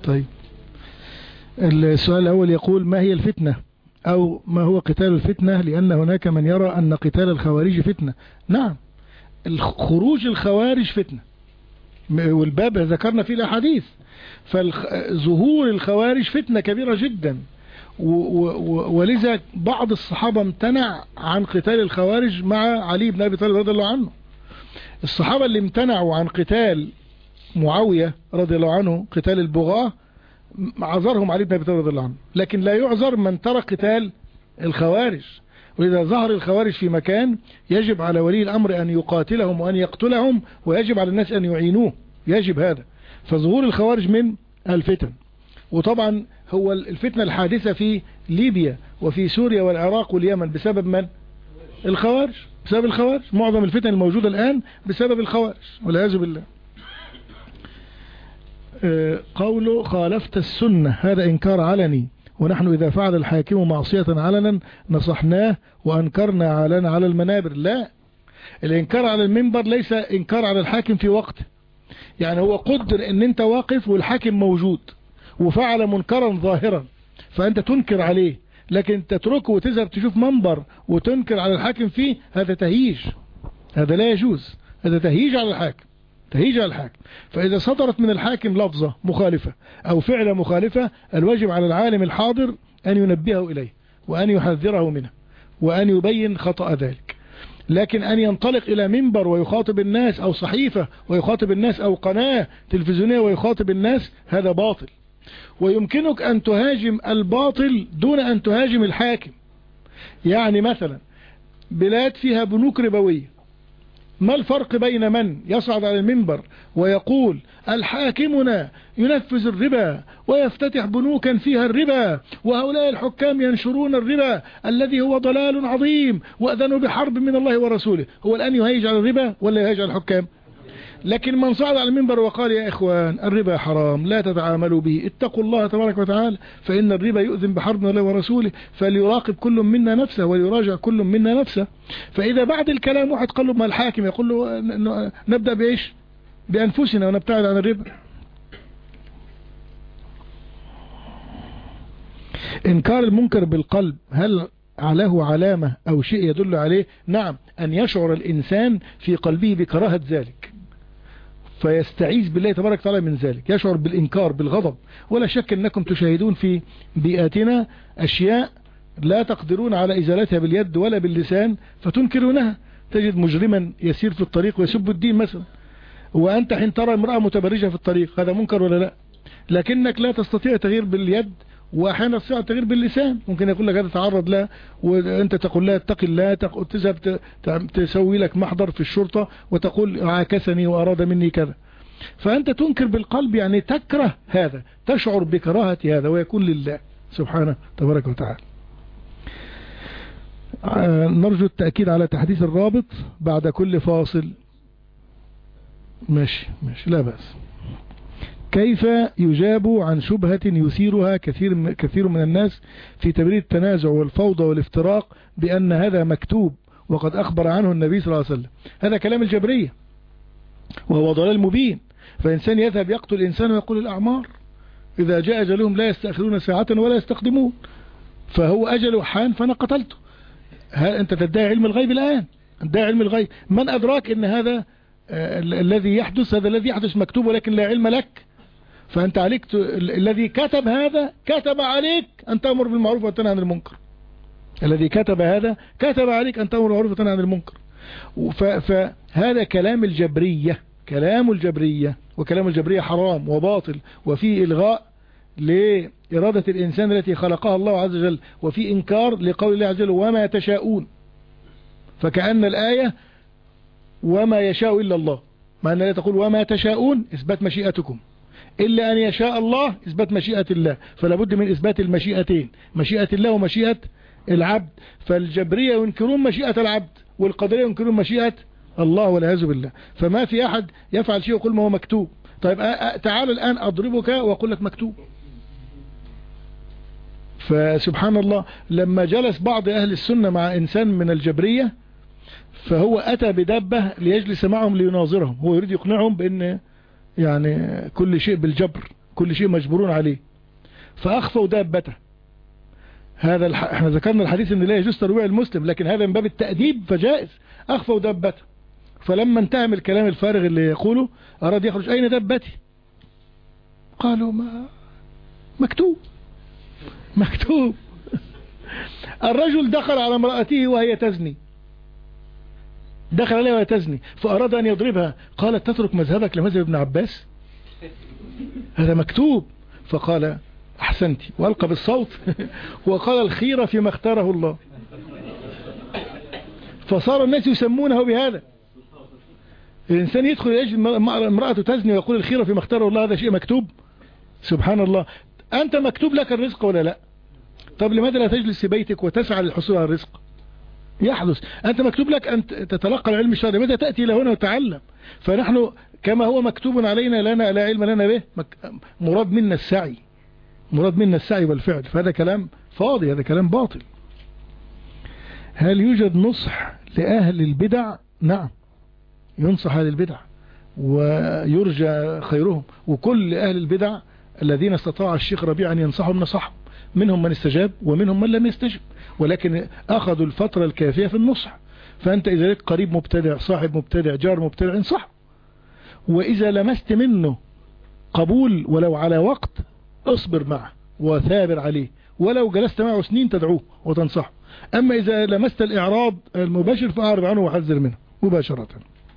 طيب، السؤال الأول يقول: ما هي الفتنة، أو ما هو قتال الفتنة؟ لأن هناك من يرى أن قتال الخوارج فتنة. نعم، خروج الخوارج فتنة، والباب ذكرنا فيه الأحاديث. فظهور الخوارج فتنة كبيرة جدا، ولذا بعض الصحابة امتنع عن قتال الخوارج مع علي بن أبي طالب رضي الله عنه. الصحابة اللي امتنعوا عن قتال معاوية رضي الله عنه، قتال البغاة، عذرهم علي بن أبي طالب رضي الله عنه، لكن لا يعذر من ترك قتال الخوارج. وإذا ظهر الخوارج في مكان يجب على ولي الأمر أن يقاتلهم وأن يقتلهم، ويجب على الناس أن يعينوه، يجب هذا. فظهور الخوارج من الفتن. وطبعا هو الفتنة الحادثة في ليبيا وفي سوريا والعراق واليمن بسبب من؟ الخوارج، بسبب الخوارج. معظم الفتن الموجودة الآن بسبب الخوارج والعياذ بالله. قوله: خالفت السنة، هذا إنكار علني، ونحن إذا فعل الحاكم معصية علنا نصحناه وأنكرنا علنا على المنابر. لا، الإنكار على المنبر ليس إنكار على الحاكم في وقت. يعني هو قدر أن أنت واقف والحاكم موجود وفعل منكرا ظاهرا، فأنت تنكر عليه، لكن تتركه وتذهب تشوف منبر وتنكر على الحاكم فيه، هذا تهييج، هذا لا يجوز، هذا تهييج على الحاكم، تهيج على الحاكم. فإذا صدرت من الحاكم لفظة مخالفة أو فعلة مخالفة، الواجب على العالم الحاضر أن ينبهه إليه وأن يحذره منه وأن يبين خطأ ذلك. لكن أن ينطلق إلى منبر ويخاطب الناس، أو صحيفة ويخاطب الناس، أو قناة تلفزيونية ويخاطب الناس، هذا باطل. ويمكنك أن تهاجم الباطل دون أن تهاجم الحاكم. يعني مثلا بلاد فيها بنوك ربوية، ما الفرق بين من يصعد على المنبر ويقول الحاكمنا ينفذ الربا ويفتتح بنوكا فيها الربا، وهؤلاء الحكام ينشرون الربا الذي هو ضلال عظيم وأذنوا بحرب من الله ورسوله؟ هو الآن يهيج على الربا ولا يهيج على الحكام؟ لكن من صعد على المنبر وقال: يا إخوان، الربا حرام، لا تتعاملوا به، اتقوا الله تبارك وتعالى، فإن الربا يؤذن بحرب من الله ورسوله، فليراقب كل منا نفسه وليراجع كل منا نفسه. فإذا بعد الكلام واحد قال له: ما الحاكم؟ يقول له: نبدأ بإيش؟ بأنفسنا ونبتعد عن الربا. إنكار المنكر بالقلب، هل له علامة أو شيء يدل عليه؟ نعم، أن يشعر الإنسان في قلبه بكراهة ذلك، فيستعيذ بالله تبارك وتعالى من ذلك، يشعر بالإنكار بالغضب. ولا شك أنكم تشاهدون في بيئاتنا أشياء لا تقدرون على إزالتها باليد ولا باللسان فتنكرونها. تجد مجرما يسير في الطريق ويسب الدين مثلا، وأنت حين ترى امرأة متبرجة في الطريق، هذا منكر ولا لا؟ لكنك لا تستطيع تغيير باليد، وأحيانا تستطيع تغيير باللسان. ممكن يقول لك هذا تعرض له، وأنت تقول لا اتق الله، تذهب تسوي لك محضر في الشرطة وتقول عاكسني وأراد مني كذا. فأنت تنكر بالقلب، يعني تكره هذا، تشعر بكراهة هذا، ويكون لله سبحانه تبارك وتعالى. نرجو التأكيد على تحديث الرابط بعد كل فاصل. ماشي لا بأس. كيف يجاب عن شبهة يثيرها كثير من الناس في تبرير التنازع والفوضى والافتراق بأن هذا مكتوب وقد أخبر عنه النبي صلى الله عليه وسلم؟ هذا كلام الجبرية وهو ضلال مبين. فإنسان يذهب يقتل إنسان ويقول الأعمار إذا جاء أجلهم لا يستأخرون ساعة ولا يستقدمون، فهو أجله حان فأنا قتلته. هل أنت تدعي علم الغيب الآن؟ تدعي علم الغيب. من أدراك أن هذا الذي يحدث، هذا الذي يحدث مكتوب ولكن لا علم لك؟ فأنت عليك الذي كتب هذا كتب عليك أن تأمر بالمعروف وتنهى عن المنكر. الذي كتب هذا كتب عليك أن تأمر بالمعروف وتنهى عن المنكر. فهذا كلام الجبرية، كلام الجبرية، وكلام الجبرية حرام وباطل، وفيه إلغاء لإرادة الإنسان التي خلقها الله عز وجل، وفي إنكار لقول الله عز وجل وما تشاءون. فكأن الآية وما يشاء إلا الله، مع أن لا تقول وما تشاءون إثبات مشيئتكم، إلا أن يشاء الله إثبات مشيئة الله. فلا بد من إثبات المشيئتين، مشيئة الله ومشيئة العبد. فالجبرية ينكرون مشيئة العبد، والقدرية ينكرون مشيئة الله والعياذ بالله. فما في أحد يفعل شيء ويقول ما هو مكتوب. طيب تعال الآن أضربك وأقول لك مكتوب. فسبحان الله، لما جلس بعض أهل السنة مع إنسان من الجبرية، فهو أتى بدابة ليجلس معهم ليناظرهم، هو يريد يقنعهم بأن يعني كل شيء بالجبر كل شيء مجبورون عليه. فأخفوا دابته. احنا ذكرنا الحديث ان لا يجوز ترويع المسلم، لكن هذا من باب التأديب فجائز. أخفوا دابته، فلما انتهى من الكلام الفارغ اللي يقوله أراد يخرج: أين دابتي؟ قالوا: ما مكتوب. الرجل دخل على امرأته وهي تزني، دخل عليها وهي تزني، فأراد أن يضربها، قالت: تترك مذهبك لمذهب ابن عباس؟ هذا مكتوب. فقال: أحسنت، وألقى بالصوت وقال: الخيرة فيما اختاره الله. فصار الناس يسمونه بهذا. الإنسان يدخل يجد امرأته تزني ويقول: الخيرة فيما اختاره الله، هذا شيء مكتوب؟ سبحان الله. أنت مكتوب لك الرزق ولا لا؟ طب لماذا لا تجلس في بيتك وتسعى للحصول على الرزق؟ يحدث. أنت مكتوب لك أن تتلقى العلم الشرعي، متى تأتي إلى هنا وتعلم؟ فنحن كما هو مكتوب علينا لا علم لنا به، مراد منا السعي والفعل. فهذا كلام فاضي، هذا كلام باطل. هل يوجد نصح لأهل البدع؟ نعم، ينصح أهل البدع ويرجى خيرهم، وكل أهل البدع الذين استطاع الشيخ ربيع أن ينصحهم نصحهم، منهم من استجاب ومنهم من لم يستجب، ولكن أخذوا الفترة الكافية في النصح. فأنت إذا لك قريب مبتدع، صاحب مبتدع، جار مبتدع، انصح. وإذا لمست منه قبول ولو على وقت اصبر معه وثابر عليه، ولو جلست معه سنين تدعوه وتنصحه. أما إذا لمست الإعراض المباشر فأعرض عنه وحذر منه مباشرة.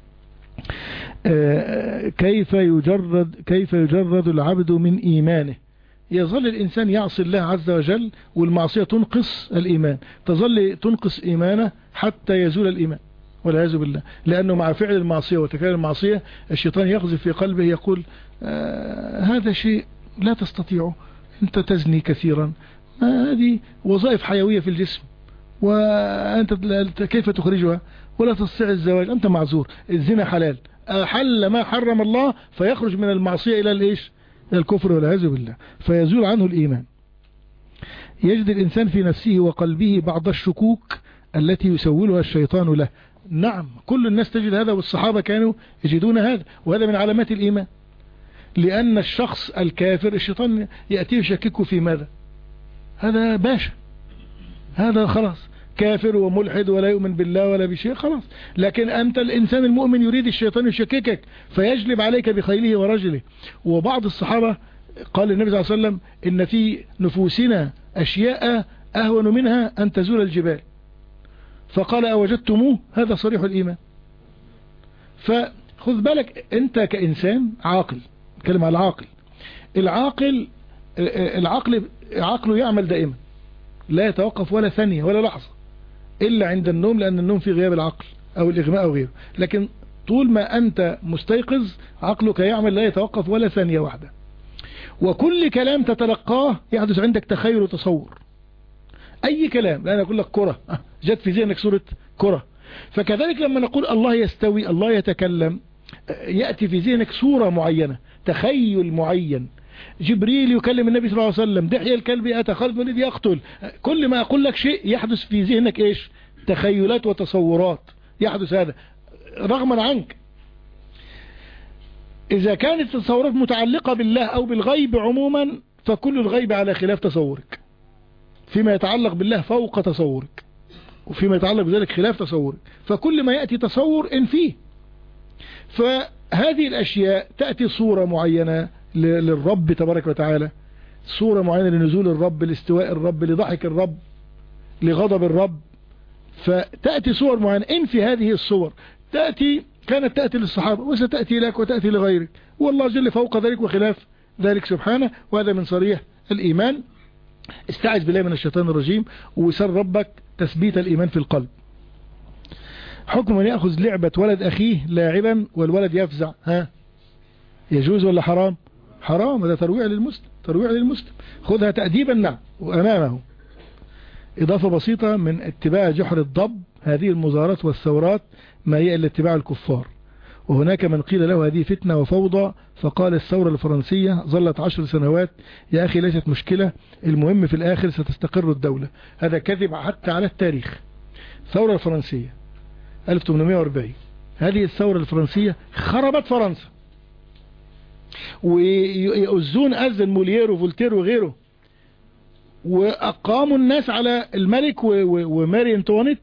كيف يجرد العبد من إيمانه؟ يظل الإنسان يعصي الله عز وجل، والمعصية تنقص الإيمان، تظل تنقص إيمانه حتى يزول الإيمان والعياذ بالله. لأنه مع فعل المعصية وتكرار المعصية الشيطان يقذف في قلبه، يقول: هذا شيء لا تستطيعه، أنت تزني كثيرا، هذه وظائف حيوية في الجسم، وأنت كيف تخرجها؟ ولا تستطيع الزواج، أنت معذور، الزنا حلال، حل ما حرم الله، فيخرج من المعصية إلى الإيش؟ إلى الكفر والعياذ بالله، فيزول عنه الإيمان. يجد الإنسان في نفسه وقلبه بعض الشكوك التي يسولها الشيطان له. نعم، كل الناس تجد هذا، والصحابة كانوا يجدون هذا، وهذا من علامات الإيمان. لأن الشخص الكافر الشيطان يأتيه يشككه في ماذا؟ هذا باشا، هذا خلاص كافر وملحد ولا يؤمن بالله ولا بشيء، خلاص. لكن أنت الإنسان المؤمن يريد الشيطان يشككك فيجلب عليك بخيله ورجله. وبعض الصحابة قال النبي صلى الله عليه وسلم: إن في نفوسنا أشياء أهون منها أن تزول الجبال. فقال: أوجدتموه؟ هذا صريح الإيمان. فخذ بالك أنت كإنسان عاقل، كلمة على العاقل. العقل عقله يعمل دائما، لا يتوقف ولا ثانية ولا لحظة إلا عند النوم، لأن النوم في غياب العقل أو الإغماء أو غيره. لكن طول ما أنت مستيقظ عقلك يعمل، لا يتوقف ولا ثانية واحدة. وكل كلام تتلقاه يحدث عندك تخيل وتصور. أي كلام، لأن أقول لك كرة، جت في ذهنك صورة كرة. فكذلك لما نقول الله يستوي، الله يتكلم، يأتي في ذهنك صورة معينة، تخيل معين. جبريل يكلم النبي صلى الله عليه وسلم، دحية الكلب أتى، خالد بن الوليد يقتل. كل ما أقول لك شيء يحدث في ذهنك إيش؟ تخيلات وتصورات، يحدث هذا رغما عنك. إذا كانت التصورات متعلقة بالله أو بالغيب عموما، فكل الغيب على خلاف تصورك، فيما يتعلق بالله فوق تصورك، وفيما يتعلق بذلك خلاف تصورك. فكل ما يأتي تصور إن فيه. فهذه الأشياء تأتي صورة معينة للرب تبارك وتعالى، صورة معينة لنزول الرب، لاستواء الرب، لضحك الرب، لغضب الرب. فتأتي صور معينة، إن في هذه الصور كانت تأتي للصحابة وستأتي لك وتأتي لغيرك، والله جل فوق ذلك وخلاف ذلك سبحانه. وهذا من صريح الإيمان. استعذ بالله من الشيطان الرجيم، وسر ربك تثبيت الإيمان في القلب. حكم من يأخذ لعبة ولد أخيه لاعبا والولد يفزع، يجوز ولا حرام؟ حرام، هذا ترويع للمسلم، خذها تأديبا نعم وأمامه. إضافة بسيطة: من اتباع جحر الضب هذه المظاهرات والثورات ما هي إلا اتباع الكفار. وهناك من قيل له هذه فتنة وفوضى، فقال: الثورة الفرنسية ظلت 10 سنوات يا أخي، ليست مشكلة، المهم في الآخر ستستقر الدولة. هذا كذب حتى على التاريخ. الثورة الفرنسية 1840، هذه الثورة الفرنسية خربت فرنسا، ويؤذون أذن موليير وفولتير وغيره، وأقاموا الناس على الملك وماري أنطوانيت،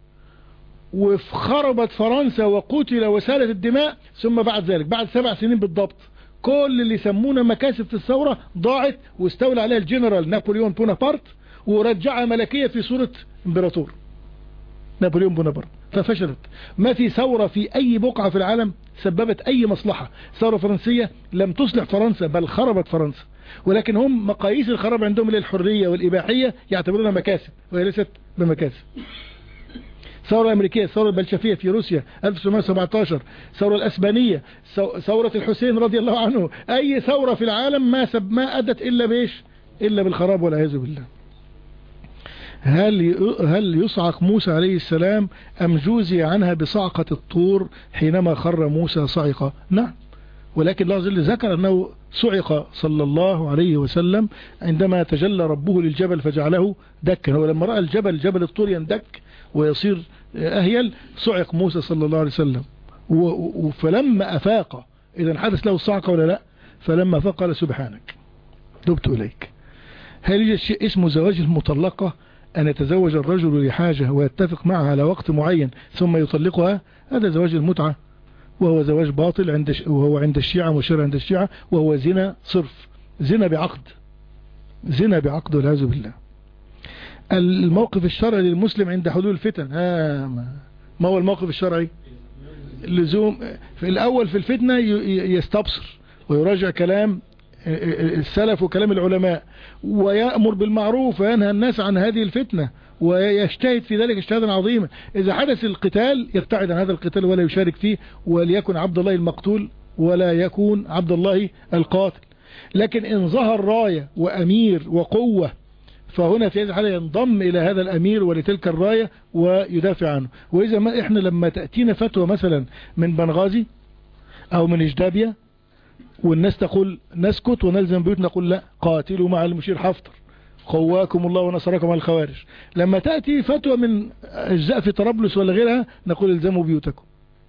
وخربت فرنسا وقتل وسالت الدماء. ثم بعد ذلك بعد 7 سنين بالضبط كل اللي يسمونه مكاسب في الثورة ضاعت، واستولى عليها الجنرال نابليون بونابرت ورجعها ملكية في صورة امبراطور نابليون بونابرت، ففشلت. ما في ثورة في أي بقعة في العالم سببت أي مصلحة. ثورة فرنسية لم تصلح فرنسا بل خربت فرنسا، ولكن هم مقاييس الخراب عندهم للحرية والإباحية يعتبرونها مكاسب وهي ليست بمكاسب. الثورة الأمريكية، الثورة البلشفية في روسيا 1917، الثورة الأسبانية، ثورة الحسين رضي الله عنه، أي ثورة في العالم ما أدت إلا بإيش؟ إلا بالخراب والعياذ بالله. هل يصعق موسى عليه السلام أم جوزي عنها بصعقة الطور حينما خر موسى صعقة؟ نعم، ولكن الله عز وجل ذكر أنه صعق صلى الله عليه وسلم عندما تجلى ربه للجبل فجعله دكا. ولما رأى جبل الطور يندك ويصير أهيل صعق موسى صلى الله عليه وسلم. فلما أفاق، إذا حدث له الصعقة ولا لا؟ فلما أفاق قال سبحانك تبت إليك. هل يوجد شيء اسمه زواج المطلقة، أن يتزوج الرجل لحاجة ويتفق معها على وقت معين ثم يطلقها؟ هذا زواج المتعة، وهو زواج باطل وهو عند الشيعة وشرع عند الشيعة، وهو زنا صرف، زنا بعقد والعياذ بالله. الموقف الشرعي للمسلم عند حلول الفتن، ما هو الموقف الشرعي؟ اللزوم في الأول في الفتنة يستبصر ويراجع كلام السلف وكلام العلماء، ويأمر بالمعروف وينهى الناس عن هذه الفتنة، ويجتهد في ذلك اجتهادا عظيما. إذا حدث القتال يبتعد عن هذا القتال ولا يشارك فيه، وليكن عبد الله المقتول ولا يكون عبد الله القاتل. لكن إن ظهر راية وأمير وقوة، فهنا في هذه الحالة ينضم إلى هذا الأمير ولتلك الراية ويدافع عنه. وإذا ما إحنا لما تأتينا فتوى مثلا من بنغازي أو من إجدابيا والناس تقول نسكت ونلزم بيوتنا، نقول لا، قاتلوا مع المشير حفتر قواكم الله ونصركم على الخوارج. لما تأتي فتوى من أجزاء في طرابلس ولا غيرها نقول الزموا بيوتكم.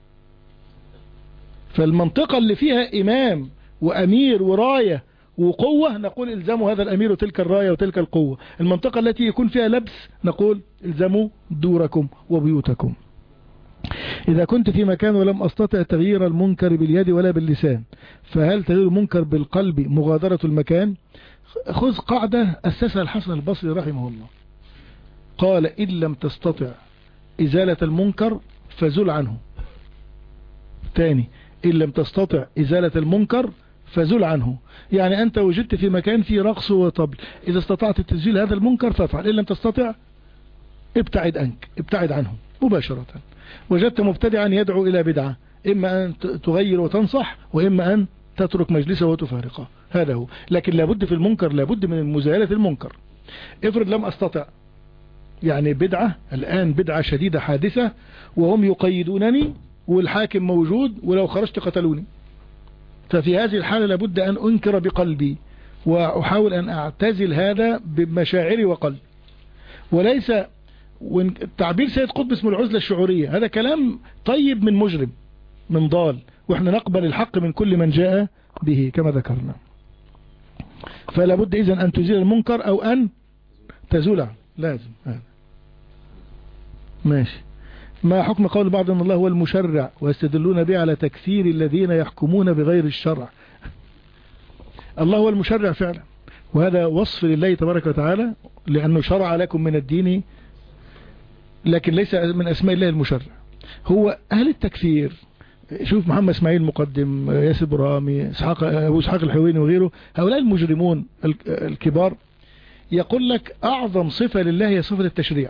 فالمنطقة اللي فيها إمام وأمير وراية وقوة نقول الزموا هذا الأمير وتلك الراية وتلك القوة. المنطقة التي يكون فيها لبس نقول الزموا دوركم وبيوتكم. إذا كنت في مكان ولم أستطع تغيير المنكر باليد ولا باللسان، فهل تغيير المنكر بالقلب مغادرة المكان؟ خذ قاعدة أسسها الحسن البصري رحمه الله، قال إن لم تستطع إزالة المنكر فزل عنه. تاني، إن لم تستطع إزالة المنكر فزل عنه. يعني أنت وجدت في مكان فيه رقص وطبل، إذا استطعت تزيل هذا المنكر فافعل، إن لم تستطع ابتعد عنه مباشرة. وجدت مبتدعا يدعو إلى بدعة، إما أن تغير وتنصح، وإما أن تترك مجلسه وتفارقه، هذا هو. لكن لابد في المنكر، لابد من مزالة المنكر. افرض لم أستطع، يعني بدعة الآن، بدعة شديدة حادثة وهم يقيدونني والحاكم موجود ولو خرجت قتلوني، ففي هذه الحالة لابد أن أنكر بقلبي وأحاول أن أعتزل هذا بمشاعري وقلبي. وليس تعبير سيد قطب اسمه العزلة الشعورية، هذا كلام طيب من مجرم من ضال، وإحنا نقبل الحق من كل من جاء به كما ذكرنا. فلا بد إذن أن تزيل المنكر أو أن تزول عنه، لازم هذا. ماشي. ما حكم قول بعض أن الله هو المشرع ويستدلون به على تكفير الذين يحكمون بغير الشرع؟ الله هو المشرع فعلا، وهذا وصف لله تبارك وتعالى، لأنه شرع لكم من الدين، لكن ليس من أسماء الله المشرع. هو أهل التكفير، شوف محمد اسماعيل مقدم، ياسر برامي، أبو إسحاق الحويني وغيره، هؤلاء المجرمون الكبار، يقول لك أعظم صفة لله هي صفة التشريع،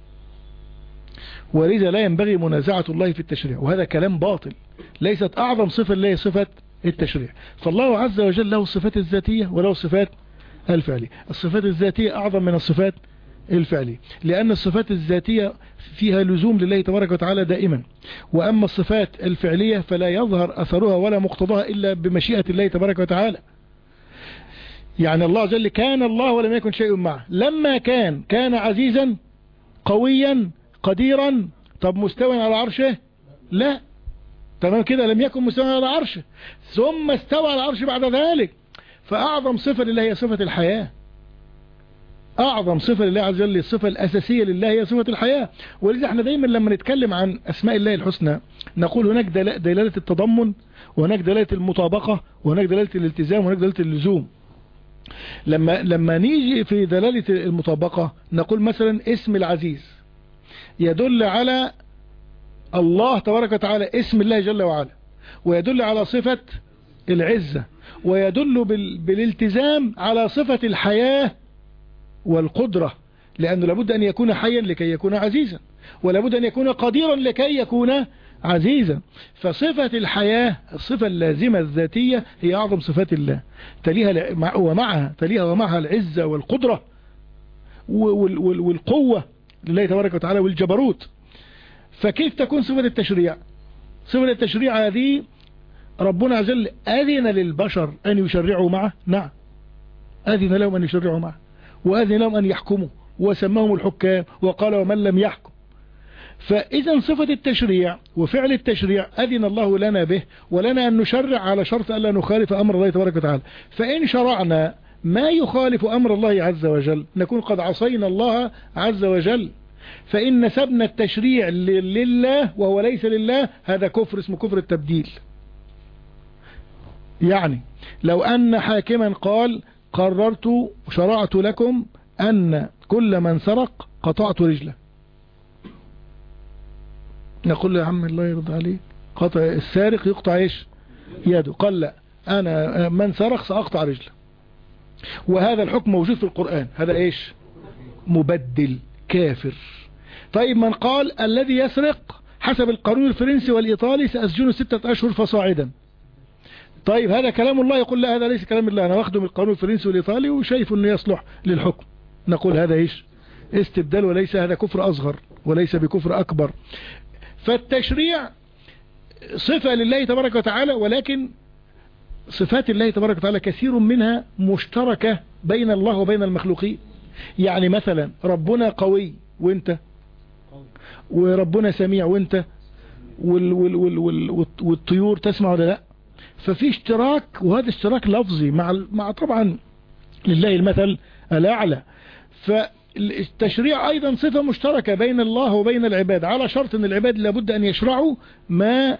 ولذا لا ينبغي منازعة الله في التشريع، وهذا كلام باطل. ليست أعظم صفة لله صفة التشريع، فالله عز وجل له الصفات الذاتية وله الصفات الفعلية. الصفات الذاتية أعظم من الصفات الفعلية، لأن الصفات الذاتية فيها لزوم لله تبارك وتعالى دائما، وأما الصفات الفعلية فلا يظهر أثرها ولا مقتضاها إلا بمشيئة الله تبارك وتعالى. يعني الله جل كان الله ولم يكن شيء معه، لما كان عزيزا قويا قديرا. طب مستوى على عرشه؟ لا، تمام كده، لم يكن مستوى على عرشه ثم استوى على العرش بعد ذلك. فأعظم صفة لله هي صفة الحياة. أعظم صفة لله عز وجل، الصفة الأساسية لله هي صفة الحياة. ولذا احنا دايما لما نتكلم عن أسماء الله الحسنى نقول هناك دلالة التضمن، وهناك دلالة المطابقة، وهناك دلالة الالتزام، وهناك دلالة اللزوم. لما نيجي في دلالة المطابقة نقول مثلا اسم العزيز يدل على الله تبارك وتعالى، اسم الله جل وعلا، ويدل على صفة العزة، ويدل بالالتزام على صفة الحياة والقدرة، لأنه لابد أن يكون حيا لكي يكون عزيزا، ولابد أن يكون قديرا لكي يكون عزيزا. فصفة الحياة الصفة اللازمة الذاتية هي أعظم صفات الله، تليها ومعها العزة والقدرة والقوة لله تبارك وتعالى والجبروت. فكيف تكون صفة التشريع؟ صفة التشريع هذه ربنا عز وجل أذن للبشر أن يشرعوا معه، نعم أذن لهم أن يشرعوا معه، وأذن لهم أن يحكموا، وسماهم الحكام، وقال ومن لم يحكم. فإذا صفة التشريع وفعل التشريع أذن الله لنا به، ولنا أن نشرع على شرط ألا نخالف أمر الله تبارك وتعالى. فإن شرعنا ما يخالف أمر الله عز وجل نكون قد عصينا الله عز وجل. فإن نسبنا التشريع لله وهو ليس لله هذا كفر، اسمه كفر التبديل. يعني لو أن حاكما قال قررت وشرعت لكم أن كل من سرق قطعت رجله، نقول له يا عم الله يرضى عليك، قطع السارق يقطع ايش؟ يده. قال لا، أنا من سرق سأقطع رجله. وهذا الحكم موجود في القرآن، هذا ايش؟ مبدل كافر. طيب من قال الذي يسرق حسب القانون الفرنسي والإيطالي سأسجنه 6 أشهر فصاعدا، طيب هذا كلام الله؟ يقول لا هذا ليس كلام الله، أنا واخده من القانون الفرنسي والإيطالي وشايف أنه يصلح للحكم. نقول هذا إيش؟ استبدال، وليس هذا كفر أصغر وليس بكفر أكبر. فالتشريع صفة لله تبارك وتعالى، ولكن صفات الله تبارك وتعالى كثير منها مشتركة بين الله وبين المخلوقين. يعني مثلا ربنا قوي وانت، وربنا سميع وانت، والطيور تسمع ولا لا. ففي اشتراك، وهذا اشتراك لفظي مع طبعا لله المثل الأعلى. فالتشريع أيضا صفة مشتركة بين الله وبين العباد، على شرط أن العباد لابد أن يشرعوا ما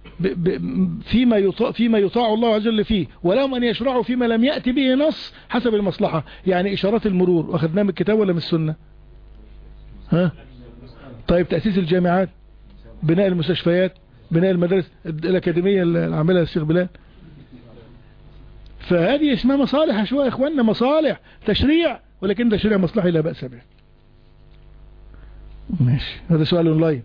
فيما يطاع الله عز وجل فيه، ولهم أن يشرعوا فيما لم يأتي به نص حسب المصلحة. يعني إشارات المرور أخذناه من الكتاب ولا من السنة؟ ها؟ طيب تأسيس الجامعات، بناء المستشفيات، بناء المدارس الأكاديمية اللي عملها الشيخ بلال، فهذه اسمها مصالح شوية يا إخواننا، مصالح تشريع، ولكن تشريع مصلحي لا بأس به. ماشي، هذا سؤال اونلاين.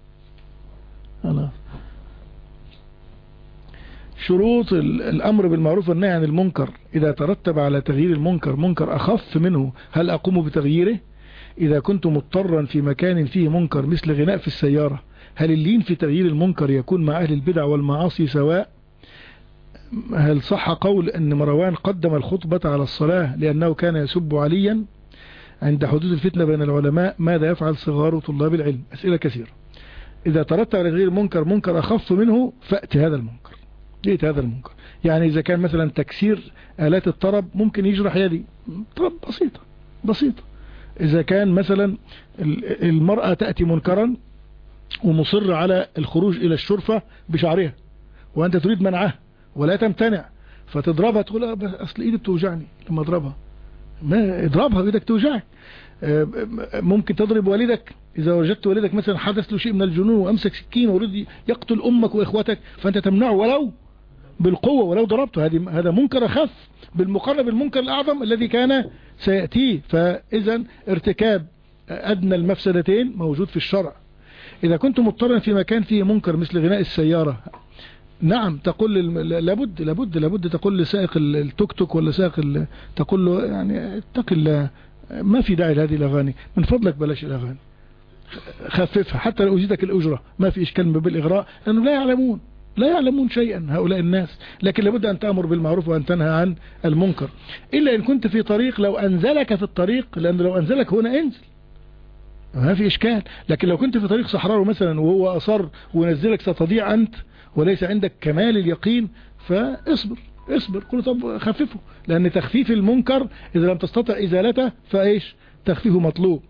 شروط الأمر بالمعروف والنهي عن المنكر، إذا ترتب على تغيير المنكر منكر أخف منه هل أقوم بتغييره؟ إذا كنت مضطرا في مكان فيه منكر مثل غناء في السيارة، هل اللين في تغيير المنكر يكون مع أهل البدع والمعاصي سواء؟ هل صح قول أن مروان قدم الخطبة على الصلاة لأنه كان يسب عليا عند حدوث الفتنة بين العلماء؟ ماذا يفعل صغار طلاب العلم؟ أسئلة كثيرة. إذا ترتب على تغيير المنكر منكر أخف منه فأتي هذا المنكر، ليت هذا المنكر. يعني إذا كان مثلا تكسير آلات الطرب ممكن يجرح يدي، طرب بسيطة. إذا كان مثلا المرأة تأتي منكرا ومصر على الخروج إلى الشرفة بشعرها وأنت تريد منعها ولا تمتنع، فتضربها تقول أصل إيدي بتوجعني لما أضربها. ما اضربها، إيدك توجعك. ممكن تضرب والدك إذا وجدت والدك مثلا حدث له شيء من الجنون وأمسك سكين ويريد يقتل أمك وإخوتك، فأنت تمنعه ولو بالقوة ولو ضربته. هذا منكر أخف بالمقارنة بالمنكر الأعظم الذي كان سيأتيه. فإذا ارتكاب أدنى المفسدتين موجود في الشرع. إذا كنت مضطرا في مكان فيه منكر مثل غناء السيارة، نعم تقول لابد تقول لسائق التوك توك ولا سائق تقول له يعني اتق الله، ما في داعي لهذه الأغاني، من فضلك بلاش الأغاني، خففها حتى لو أزيدك الأجرة، ما في إشكال بالإغراء، لأنه لا يعلمون شيئا هؤلاء الناس. لكن لابد أن تأمر بالمعروف وأن تنهى عن المنكر، إلا إن كنت في طريق لو أنزلك في الطريق، لأنه لو أنزلك هنا انزل ما في إشكال. لكن لو كنت في طريق صحراء مثلا وهو أصر ونزلك ستضيع أنت وليس عندك كمال اليقين فاصبر. قل طب خففه، لأن تخفيف المنكر إذا لم تستطع إزالته فإيش تخفيفه مطلوب.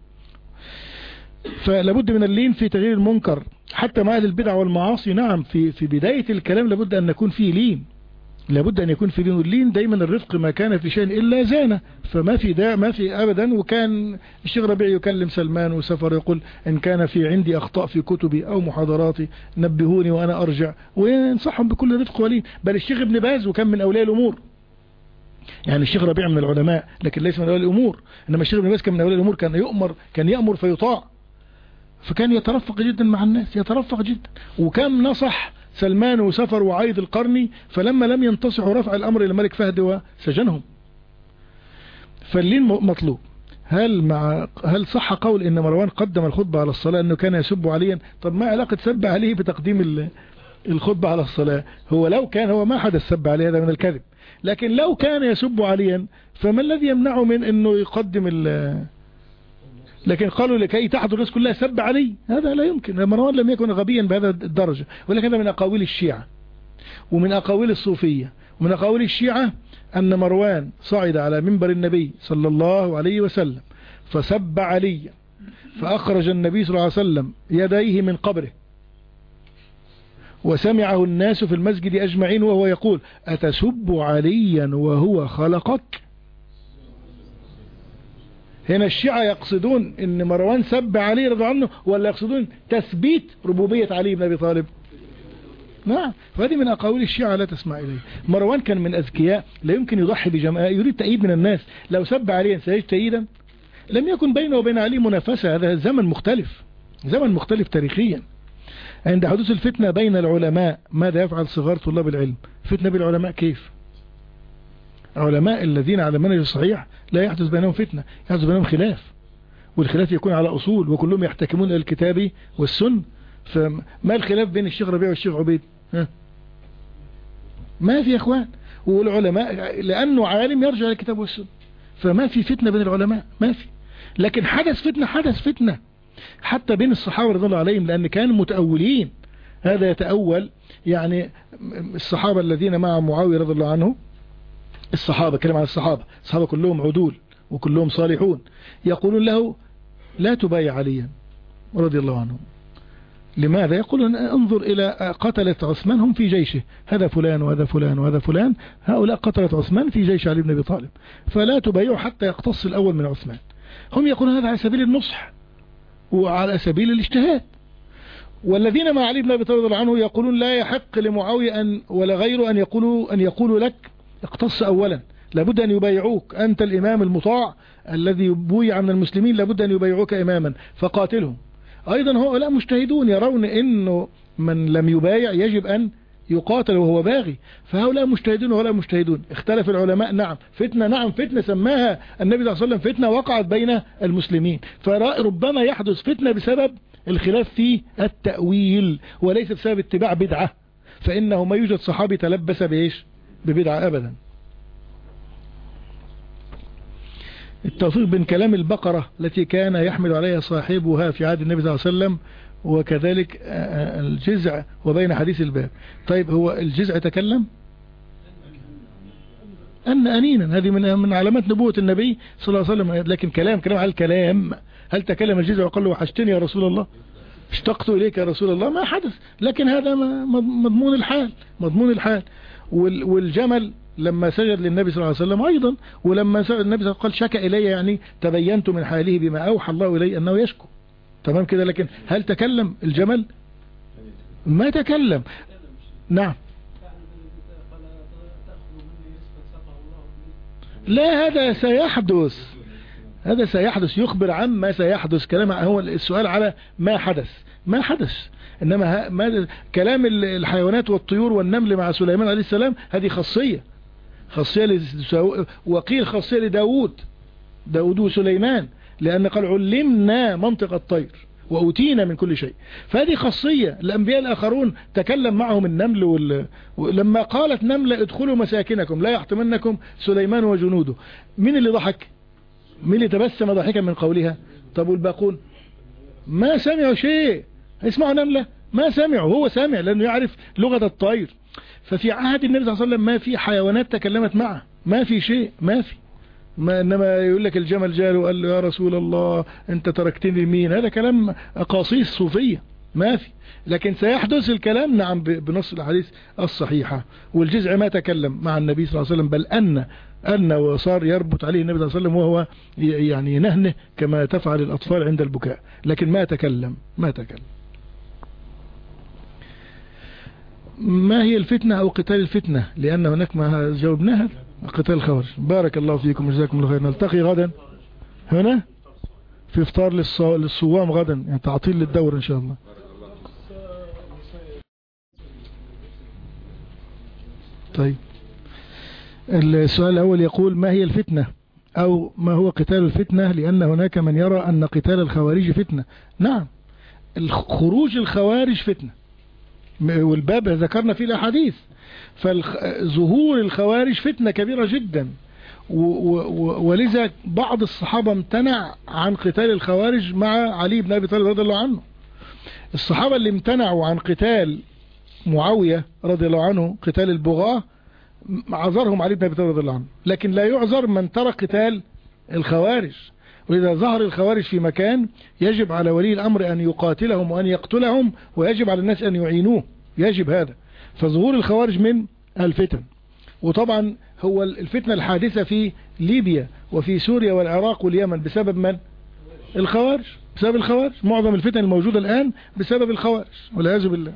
فلابد من اللين في تغيير المنكر حتى مع أهل البدع والمعاصي. نعم في بداية الكلام لابد أن نكون فيه لين، لابد أن يكون في لين. واللين دايما الرفق ما كان في شيء إلا زانه، فما في داع ما في أبدا. وكان الشيخ ربيع يكلم سلمان وسفر يقول إن كان في عندي أخطاء في كتبي أو محاضراتي نبهوني وأنا أرجع، وينصحهم بكل رفق ولين. بل الشيخ ابن باز وكان من أولياء الأمور، يعني الشيخ ربيع من العلماء لكن ليس من أولياء الأمور، إنما الشيخ ابن باز كان من أولياء الأمور، كان يأمر فيطاع، فكان يترفق جدا مع الناس، يترفق جدا. وكم نصح سلمان وسفر وعايد القرني فلما لم ينتصحوا رفع الأمر إلى الملك فهد وسجنهم. فاللين مطلوب. هل صح قول إن مروان قدم الخطبة على الصلاة أنه كان يسب عليا؟ طب ما علاقة سب عليه بتقديم الخطبة على الصلاة؟ هو ما حدث سب عليه، هذا من الكذب. لكن لو كان يسب عليا فما الذي يمنعه من أنه يقدم لكن قالوا لكي تحضر الناس كلها سب علي، هذا لا يمكن. مروان لم يكن غبيا بهذا الدرجة. ولكن هذا من أقاويل الشيعة ومن أقاويل الصوفية ومن أقاويل الشيعة أن مروان صعد على منبر النبي صلى الله عليه وسلم فسب علي، فأخرج النبي صلى الله عليه وسلم يديه من قبره وسمعه الناس في المسجد أجمعين وهو يقول أتسب عليا وهو خلقك؟ هنا الشيعة يقصدون ان مروان سب علي رضي الله عنه، ولا يقصدون تثبيت ربوبية علي بن ابي طالب؟ نعم. فهذه من اقاويل الشيعة لا تسمع اليه. مروان كان من اذكياء، لا يمكن يضحي بجماعة، يريد تأييد من الناس. لو سب عليا سيجد تأييدا؟ لم يكن بينه وبين علي منافسة، هذا زمن مختلف تاريخيا. عند حدوث الفتنة بين العلماء ماذا يفعل صغار طلاب العلم؟ فتنة بالعلماء كيف؟ علماء الذين على منهج الصحيح لا يحدث بينهم فتنة، يحدث بينهم خلاف، والخلاف يكون على أصول وكلهم يحتكمون إلى الكتاب والسنة. فما الخلاف بين الشيخ ربيع والشيخ عبيد؟ ما في يا اخوان. والعلماء لأنه عالم يرجع إلى الكتاب والسنة، فما في فتنة بين العلماء، ما في. لكن حدث فتنة حتى بين الصحابة رضي الله عليهم، لأن كانوا متأولين. هذا يتأول، يعني الصحابة الذين مع معاوية رضي الله عنه، الصحابة كلام عن الصحابة كلهم عدول وكلهم صالحون، يقولون له لا تبايع عليا رضي الله عنه. لماذا؟ يقولون انظر إلى قتلة عثمان هم في جيشه، هذا فلان وهذا فلان وهذا فلان، هؤلاء قتلة عثمان في جيش علي بن أبي طالب، فلا تبايعوا حتى يقتص الأول من عثمان. هم يقولون هذا على سبيل النصح وعلى سبيل الاجتهاد. والذين مع علي بن أبي طالب رضي الله عنه يقولون لا يحق لمعاوية ولا غيره أن يقولوا لك اقتص أولا، لابد أن يبايعوك، أنت الإمام المطاع الذي بويع من المسلمين، لابد أن يبايعوك إماما فقاتلهم. أيضا هؤلاء مجتهدون يرون أنه من لم يبايع يجب أن يقاتل وهو باغي، فهؤلاء مجتهدون وهؤلاء مجتهدون. اختلف العلماء، نعم فتنة سماها النبي صلى الله عليه وسلم فتنة وقعت بين المسلمين، فربما يحدث فتنة بسبب الخلاف في التأويل وليس بسبب اتباع بدعة، فإنه ما يوجد صحابي تلبس بإيش؟ ببدعة أبدا. التوفيق بين كلام البقرة التي كان يحمل عليها صاحبها في عهد النبي صلى الله عليه وسلم وكذلك الجزع وبين حديث الباب. طيب هو الجزع تكلم أنينا، هذه من علامات نبوة النبي صلى الله عليه وسلم. لكن كلام على الكلام، هل تكلم الجزع وقال له وحشتني يا رسول الله، اشتقت إليك يا رسول الله؟ ما حدث. لكن هذا مضمون الحال. والجمل لما سجد للنبي صلى الله عليه وسلم أيضا، ولما سجد النبي صلى الله عليه وسلم قال شكى إلي، يعني تبينت من حاله بما أوحى الله إلي أنه يشكو. تمام كده. لكن هل تكلم الجمل؟ ما تكلم. نعم. لا، هذا سيحدث يخبر عما سيحدث. كلام هو السؤال على ما حدث. إنما كلام الحيوانات والطيور والنمل مع سليمان عليه السلام هذه خاصية وقيل خاصية لداود وسليمان، لأن قال علمنا منطق الطير وأوتينا من كل شيء، فهذه خاصية. الأنبياء الآخرون تكلم معهم النمل لما قالت نملة ادخلوا مساكنكم لا يحطمنكم سليمان وجنوده، مين اللي ضحك؟ مين اللي تبسم ضحكا من قولها؟ طب والباقون ما سمعوا شيء، اسمعوا نملة ما سمعوا، هو سامع لأنه يعرف لغة الطير. ففي عهد النبي صلى الله عليه وسلم ما في حيوانات تكلمت معه، ما في شيء، ما في، ما إنما يقول لك الجمل جاء وقال له يا رسول الله أنت تركتني مين، هذا كلام قصيص صوفية، ما في. لكن سيحدث الكلام نعم بنص الحديث الصحيحة. والجزع ما تكلم مع النبي صلى الله عليه وسلم، بل أن وصار يربط عليه النبي صلى الله عليه وسلم وهو يعني نهنه كما تفعل الأطفال عند البكاء، لكن ما تكلم. ما هي الفتنة أو قتال الفتنة؟ لأن هناك ما جاوبناها، قتال الخوارج. بارك الله فيكم وجزاكم الله خير. نلتقي غدا هنا في افطار للصوام غدا، يعني تعطيل للدور إن شاء الله. طيب السؤال الأول يقول ما هي الفتنة أو ما هو قتال الفتنة؟ لأن هناك من يرى أن قتال الخوارج فتنة. نعم، خروج الخوارج فتنة، والباب ذكرنا فيه الأحاديث. فظهور الخوارج فتنة كبيرة جدا، ولذا بعض الصحابة امتنع عن قتال الخوارج مع علي بن أبي طالب رضي الله عنه. الصحابة اللي امتنعوا عن قتال معاوية رضي الله عنه، قتال البغاة، عذرهم علي بن أبي طالب رضي الله عنه، لكن لا يعذر من ترك قتال الخوارج. وإذا ظهر الخوارج في مكان يجب على ولي الأمر أن يقاتلهم وأن يقتلهم، ويجب على الناس أن يعينوه، يجب هذا. فظهور الخوارج من الفتن. وطبعا هو الفتنة الحادثة في ليبيا وفي سوريا والعراق واليمن بسبب من؟ الخوارج، بسبب الخوارج. معظم الفتن الموجودة الآن بسبب الخوارج والعياذ بالله.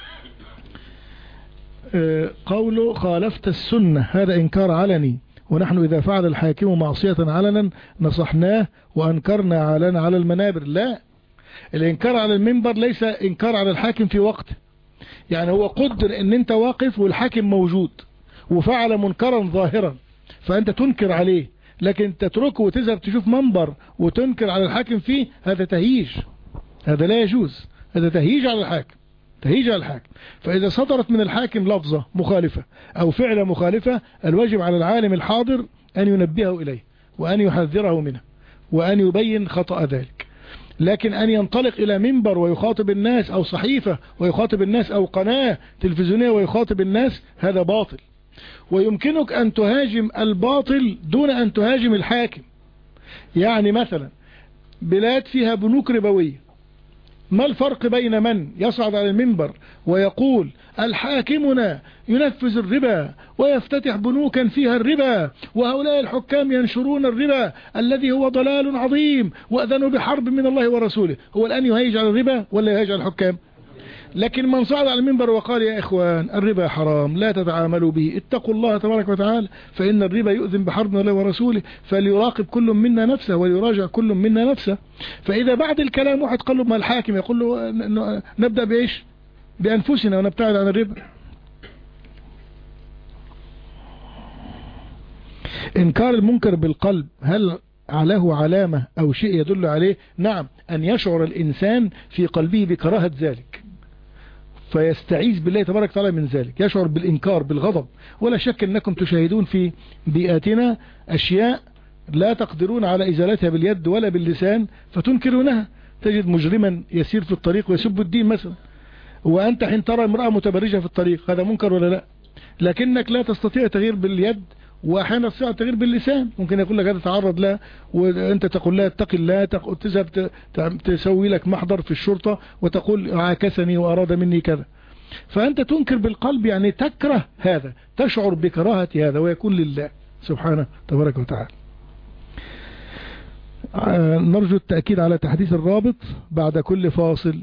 قوله خالفت السنة هذا إنكار علني، ونحن إذا فعل الحاكم معصية علنا نصحناه وأنكرنا على المنابر. لا، الإنكار على المنبر ليس إنكار على الحاكم في وقته. يعني هو قدر ان انت واقف والحاكم موجود وفعل منكرا ظاهرا فانت تنكر عليه، لكن تتركه وتذهب تشوف منبر وتنكر على الحاكم فيه، هذا تهييج، هذا لا يجوز، هذا تهييج على الحاكم، تهييج على الحاكم. فإذا صدرت من الحاكم لفظة مخالفة أو فعل مخالفة، الواجب على العالم الحاضر أن ينبهه إليه وأن يحذره منه وأن يبين خطأ ذلك. لكن أن ينطلق إلى منبر ويخاطب الناس أو صحيفة ويخاطب الناس أو قناة تلفزيونية ويخاطب الناس، هذا باطل. ويمكنك أن تهاجم الباطل دون أن تهاجم الحاكم. يعني مثلا بلاد فيها بنوك ربوية، ما الفرق بين من يصعد على المنبر ويقول الحاكمنا ينفذ الربا ويفتتح بنوكا فيها الربا وهؤلاء الحكام ينشرون الربا الذي هو ضلال عظيم وأذنوا بحرب من الله ورسوله، هو الآن يهيج على الربا ولا يهيج على الحكام؟ لكن من صعد على المنبر وقال يا إخوان الربا حرام لا تتعاملوا به، اتقوا الله تبارك وتعالى فإن الربا يؤذن بحرب من الله ورسوله، فليراقب كل منا نفسه وليراجع كل منا نفسه. فإذا بعد الكلام واحد قال له ما الحاكم، يقول له نبدأ بإيش؟ بأنفسنا ونبتعد عن الربا. إنكار المنكر بالقلب هل له علامة أو شيء يدل عليه؟ نعم، أن يشعر الإنسان في قلبه بكراهة ذلك فيستعيذ بالله تبارك وتعالى من ذلك، يشعر بالإنكار بالغضب. ولا شك أنكم تشاهدون في بيئاتنا أشياء لا تقدرون على إزالتها باليد ولا باللسان فتنكرونها. تجد مجرما يسير في الطريق ويسب الدين مثلا، وأنت حين ترى امرأة متبرجة في الطريق، هذا منكر ولا لا؟ لكنك لا تستطيع تغيير باليد وأحيانا تستطيع التغيير باللسان. ممكن يقول لك هذا تعرض له وأنت تقول لا اتق الله، تذهب تسوي لك محضر في الشرطة وتقول عاكسني وأراد مني كذا. فأنت تنكر بالقلب، يعني تكره هذا، تشعر بكراهة هذا، ويكون لله سبحانه تبارك وتعالى. نرجو التأكيد على تحديث الرابط بعد كل فاصل.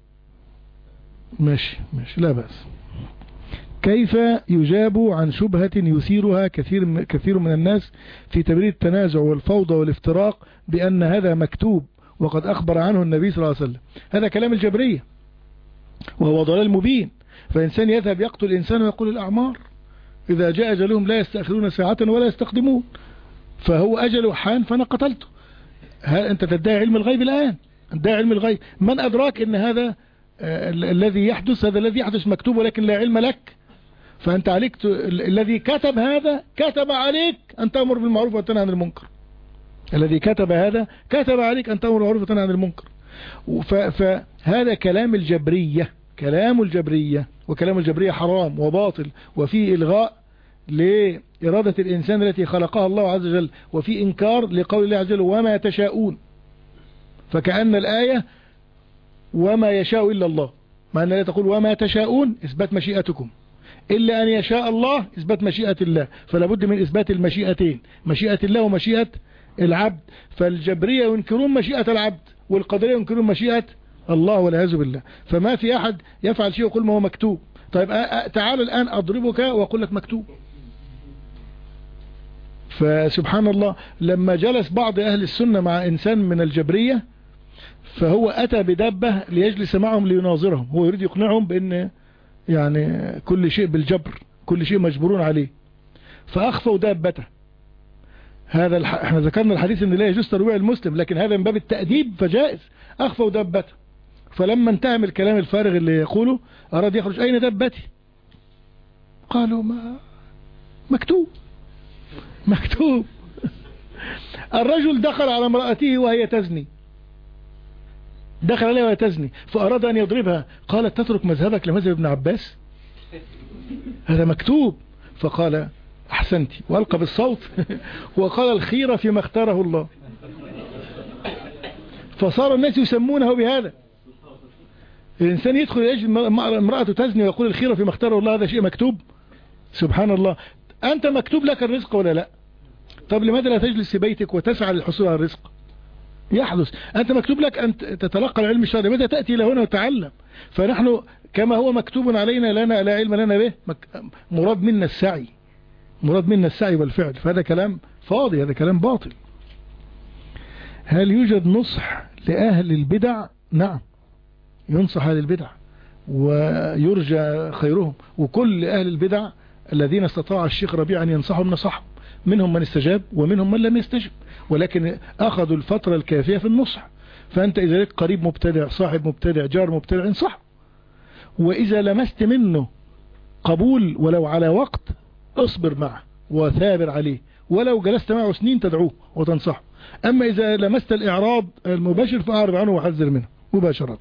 ماشي لا بأس. كيف يجاب عن شبهة يثيرها كثير من الناس في تبرير التنازع والفوضى والافتراق بأن هذا مكتوب وقد أخبر عنه النبي صلى الله عليه وسلم؟ هذا كلام الجبرية وهو ضلال مبين. فإنسان يذهب يقتل إنسان ويقول الأعمار إذا جاء أجلهم لا يستأخرون ساعة ولا يستقدمون، فهو أجله حان فأنا قتلته. أنت تدعي علم الغيب الآن، تدعي علم الغيب. من أدراك أن هذا الذي يحدث، هذا الذي يحدث مكتوب ولكن لا علم لك. فأنت عليك الذي كتب هذا كتب عليك أن تأمر بالمعروف وتنهى عن المنكر. الذي كتب هذا كتب عليك أن تأمر بالمعروف وتنهى عن المنكر. فهذا كلام الجبرية، كلام الجبرية، وكلام الجبرية حرام وباطل، وفيه إلغاء لإرادة الإنسان التي خلقها الله عز وجل، وفي إنكار لقول الله عز وجل وما تشاءون، فكأن الآية وما يشاء إلا الله، مع أن لا تقول وما تشاءون إثبات مشيئتكم، إلا أن يشاء الله إثبات مشيئة الله، فلا بد من إثبات المشيئتين، مشيئة الله ومشيئة العبد. فالجبرية ينكرون مشيئة العبد، والقدرية ينكرون مشيئة الله والعياذ بالله. فما في أحد يفعل شيء ويقول ما هو مكتوب. طيب تعال الآن أضربك وأقول لك مكتوب. فسبحان الله، لما جلس بعض أهل السنة مع إنسان من الجبرية، فهو أتى بدابة ليجلس معهم ليناظرهم، هو يريد يقنعهم بأن يعني كل شيء بالجبر، كل شيء مجبورون عليه، فأخفوا دابته. احنا ذكرنا الحديث ان لا يجوز ترويع المسلم، لكن هذا من باب التأديب فجائز. أخفوا دابته، فلما انتهى من الكلام الفارغ اللي يقوله أراد يخرج، أين دابتي؟ قالوا ما مكتوب مكتوب. الرجل دخل على امرأته وهي تزني، دخل عليها وهي تزني، فأراد أن يضربها، قالت تترك مذهبك لمذهب ابن عباس، هذا مكتوب. فقال أحسنتي، وألقى بالصوت وقال الخيرة فيما اختاره الله. فصار الناس يسمونه بهذا. الإنسان يدخل يجد امرأته تزني ويقول الخيرة فيما اختاره الله، هذا شيء مكتوب. سبحان الله، أنت مكتوب لك الرزق ولا لا؟ طب لماذا لا تجلس في بيتك وتسعى للحصول على الرزق؟ يحدث. أنت مكتوب لك أن تتلقى العلم الشرعي، ماذا تأتي إلى هنا وتعلم؟ فنحن كما هو مكتوب علينا لنا لا علم لنا به، مراد منا السعي، مراد منا السعي والفعل. فهذا كلام فاضي، هذا كلام باطل. هل يوجد نصح لأهل البدع؟ نعم، ينصح أهل البدع ويرجى خيرهم، وكل أهل البدع الذين استطاع الشيخ ربيع أن ينصحهم نصحهم، منهم من استجاب ومنهم من لم يستجب، ولكن أخذوا الفترة الكافية في النصح. فأنت إذا لك قريب مبتدع، صاحب مبتدع، جار مبتدع، انصح. وإذا لمست منه قبول ولو على وقت اصبر معه وثابر عليه، ولو جلست معه سنين تدعوه وتنصحه. أما إذا لمست الإعراض المباشر فأعرض عنه وحذر منه مباشرة.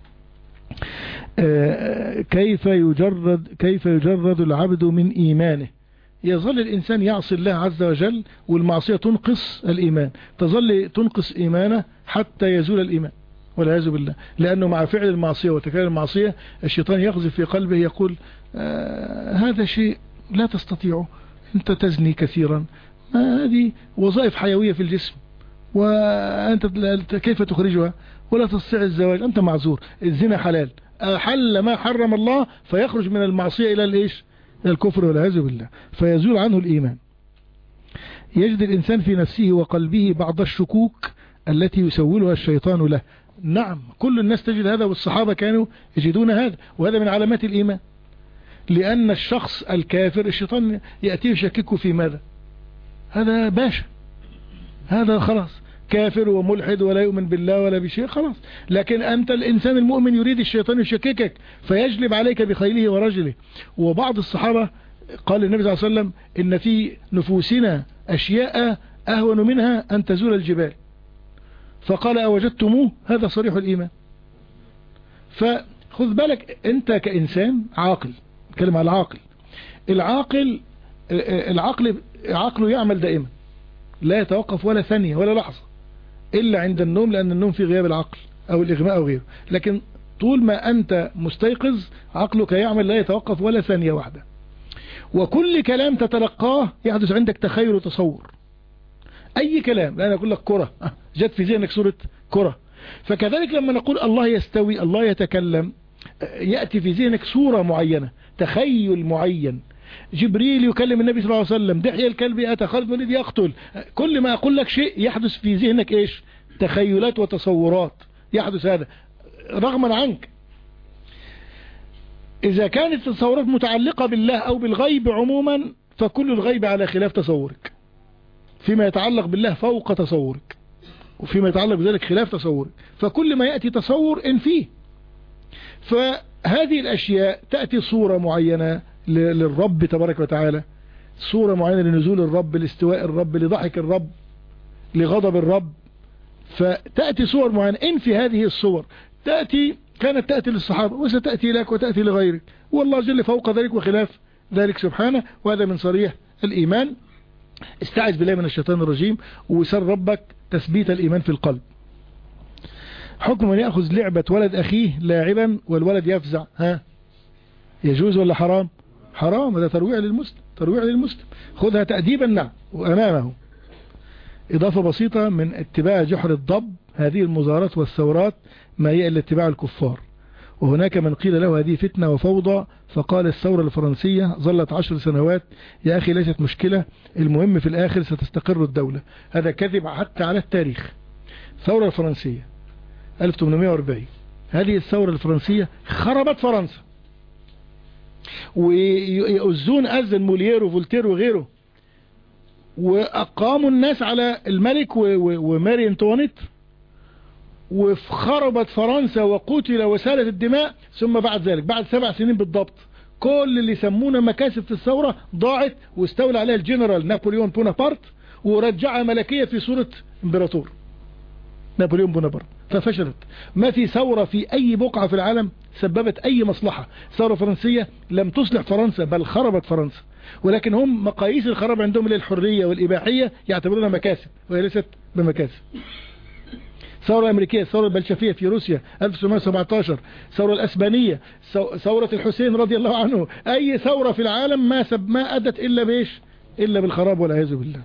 كيف يجرد العبد من إيمانه؟ يظل الإنسان يعصي الله عز وجل، والمعصية تنقص الإيمان، تظل تنقص إيمانه حتى يزول الإيمان والعياذ بالله. لأنه مع فعل المعصية وتكرار المعصية الشيطان يقذف في قلبه، يقول هذا شيء لا تستطيعه، أنت تزني كثيرا، هذه وظائف حيوية في الجسم، وأنت كيف تخرجها؟ ولا تستطيع الزواج، أنت معذور، الزنا حلال، حل ما حرم الله، فيخرج من المعصية إلى الإيش؟ إلى الكفر والعياذ بالله، فيزول عنه الإيمان. يجد الإنسان في نفسه وقلبه بعض الشكوك التي يسولها الشيطان له. نعم، كل الناس تجد هذا، والصحابة كانوا يجدون هذا، وهذا من علامات الإيمان. لأن الشخص الكافر الشيطان يأتيه يشككه في ماذا؟ هذا باشا، هذا خلاص كافر وملحد ولا يؤمن بالله ولا بشيء، خلاص. لكن أنت الإنسان المؤمن يريد الشيطان يشككك فيجلب عليك بخيله ورجله. وبعض الصحابة قال النبي صلى الله عليه وسلم إن في نفوسنا أشياء أهون منها أن تزول الجبال، فقال أوجدتموه؟ هذا صريح الإيمان. فخذ بالك أنت كإنسان عاقل، كلمة على العاقل، عقله يعمل دائما، لا يتوقف ولا ثانية ولا لحظة إلا عند النوم، لأن النوم في غياب العقل أو الإغماء أو غيره. لكن طول ما أنت مستيقظ عقلك يعمل، لا يتوقف ولا ثانية واحدة. وكل كلام تتلقاه يحدث عندك تخيل وتصور. أي كلام، لا أقول لك كرة، جت في ذهنك صورة كرة. فكذلك لما نقول الله يستوي، الله يتكلم، يأتي في ذهنك صورة معينة، تخيل معين. جبريل يكلم النبي صلى الله عليه وسلم، دحية الكلب أتى، خالد بن الوليد يقتل. كل ما أقول لك شيء يحدث في ذهنك إيش؟ تخيلات وتصورات، يحدث هذا رغما عنك. إذا كانت التصورات متعلقة بالله أو بالغيب عموما، فكل الغيب على خلاف تصورك، فيما يتعلق بالله فوق تصورك، وفيما يتعلق بذلك خلاف تصورك. فكل ما يأتي تصور إن فيه. فهذه الأشياء تأتي صورة معينة للرب تبارك وتعالى، صورة معينة لنزول الرب، لاستواء الرب، لضحك الرب، لغضب الرب. فتأتي صور معينة، إن في هذه الصور تأتي كانت تأتي للصحابة وستأتي لك وتأتي لغيرك، والله جل فوق ذلك وخلاف ذلك سبحانه، وهذا من صريح الإيمان. استعذ بالله من الشيطان الرجيم وسر ربك تثبيت الإيمان في القلب. حكم من يأخذ لعبة ولد أخيه لاعبا والولد يفزع، يجوز ولا حرام؟ حرام، هذا ترويع للمسلم، ترويع للمسلم، خذها تأديبا نعم وأمامه. إضافة بسيطة من اتباع جحر الضب هذه المظاهرات والثورات ما هي إلا اتباع الكفار، وهناك من قيل له هذه فتنة وفوضى فقال الثورة الفرنسية ظلت 10 سنوات يا أخي ليست مشكلة، المهم في الآخر ستستقر الدولة. هذا كذب حتى على التاريخ. الثورة الفرنسية 1840 هذه الثورة الفرنسية خربت فرنسا، ويؤذون أذن موليير وفولتير وغيره، وأقاموا الناس على الملك وماري أنطوانيت، وخربت فرنسا وقتل وسالت الدماء. ثم بعد ذلك بعد 7 سنين بالضبط كل اللي يسمونه مكاسب في الثورة ضاعت، واستولى عليها الجنرال نابليون بونابرت ورجعها ملكية في صورة امبراطور نابليون بونابرت، ففشلت. ما في ثورة في أي بقعة في العالم سببت أي مصلحة. الثورة الفرنسية لم تصلح فرنسا بل خربت فرنسا، ولكن هم مقاييس الخراب عندهم للحرية والإباحية يعتبرونها مكاسب وهي ليست بمكاسب. الثورة الأمريكية، الثورة البلشفية في روسيا 1917، الثورة الأسبانية، ثورة الحسين رضي الله عنه، أي ثورة في العالم ما أدت إلا بإيش؟ إلا بالخراب والعياذ بالله.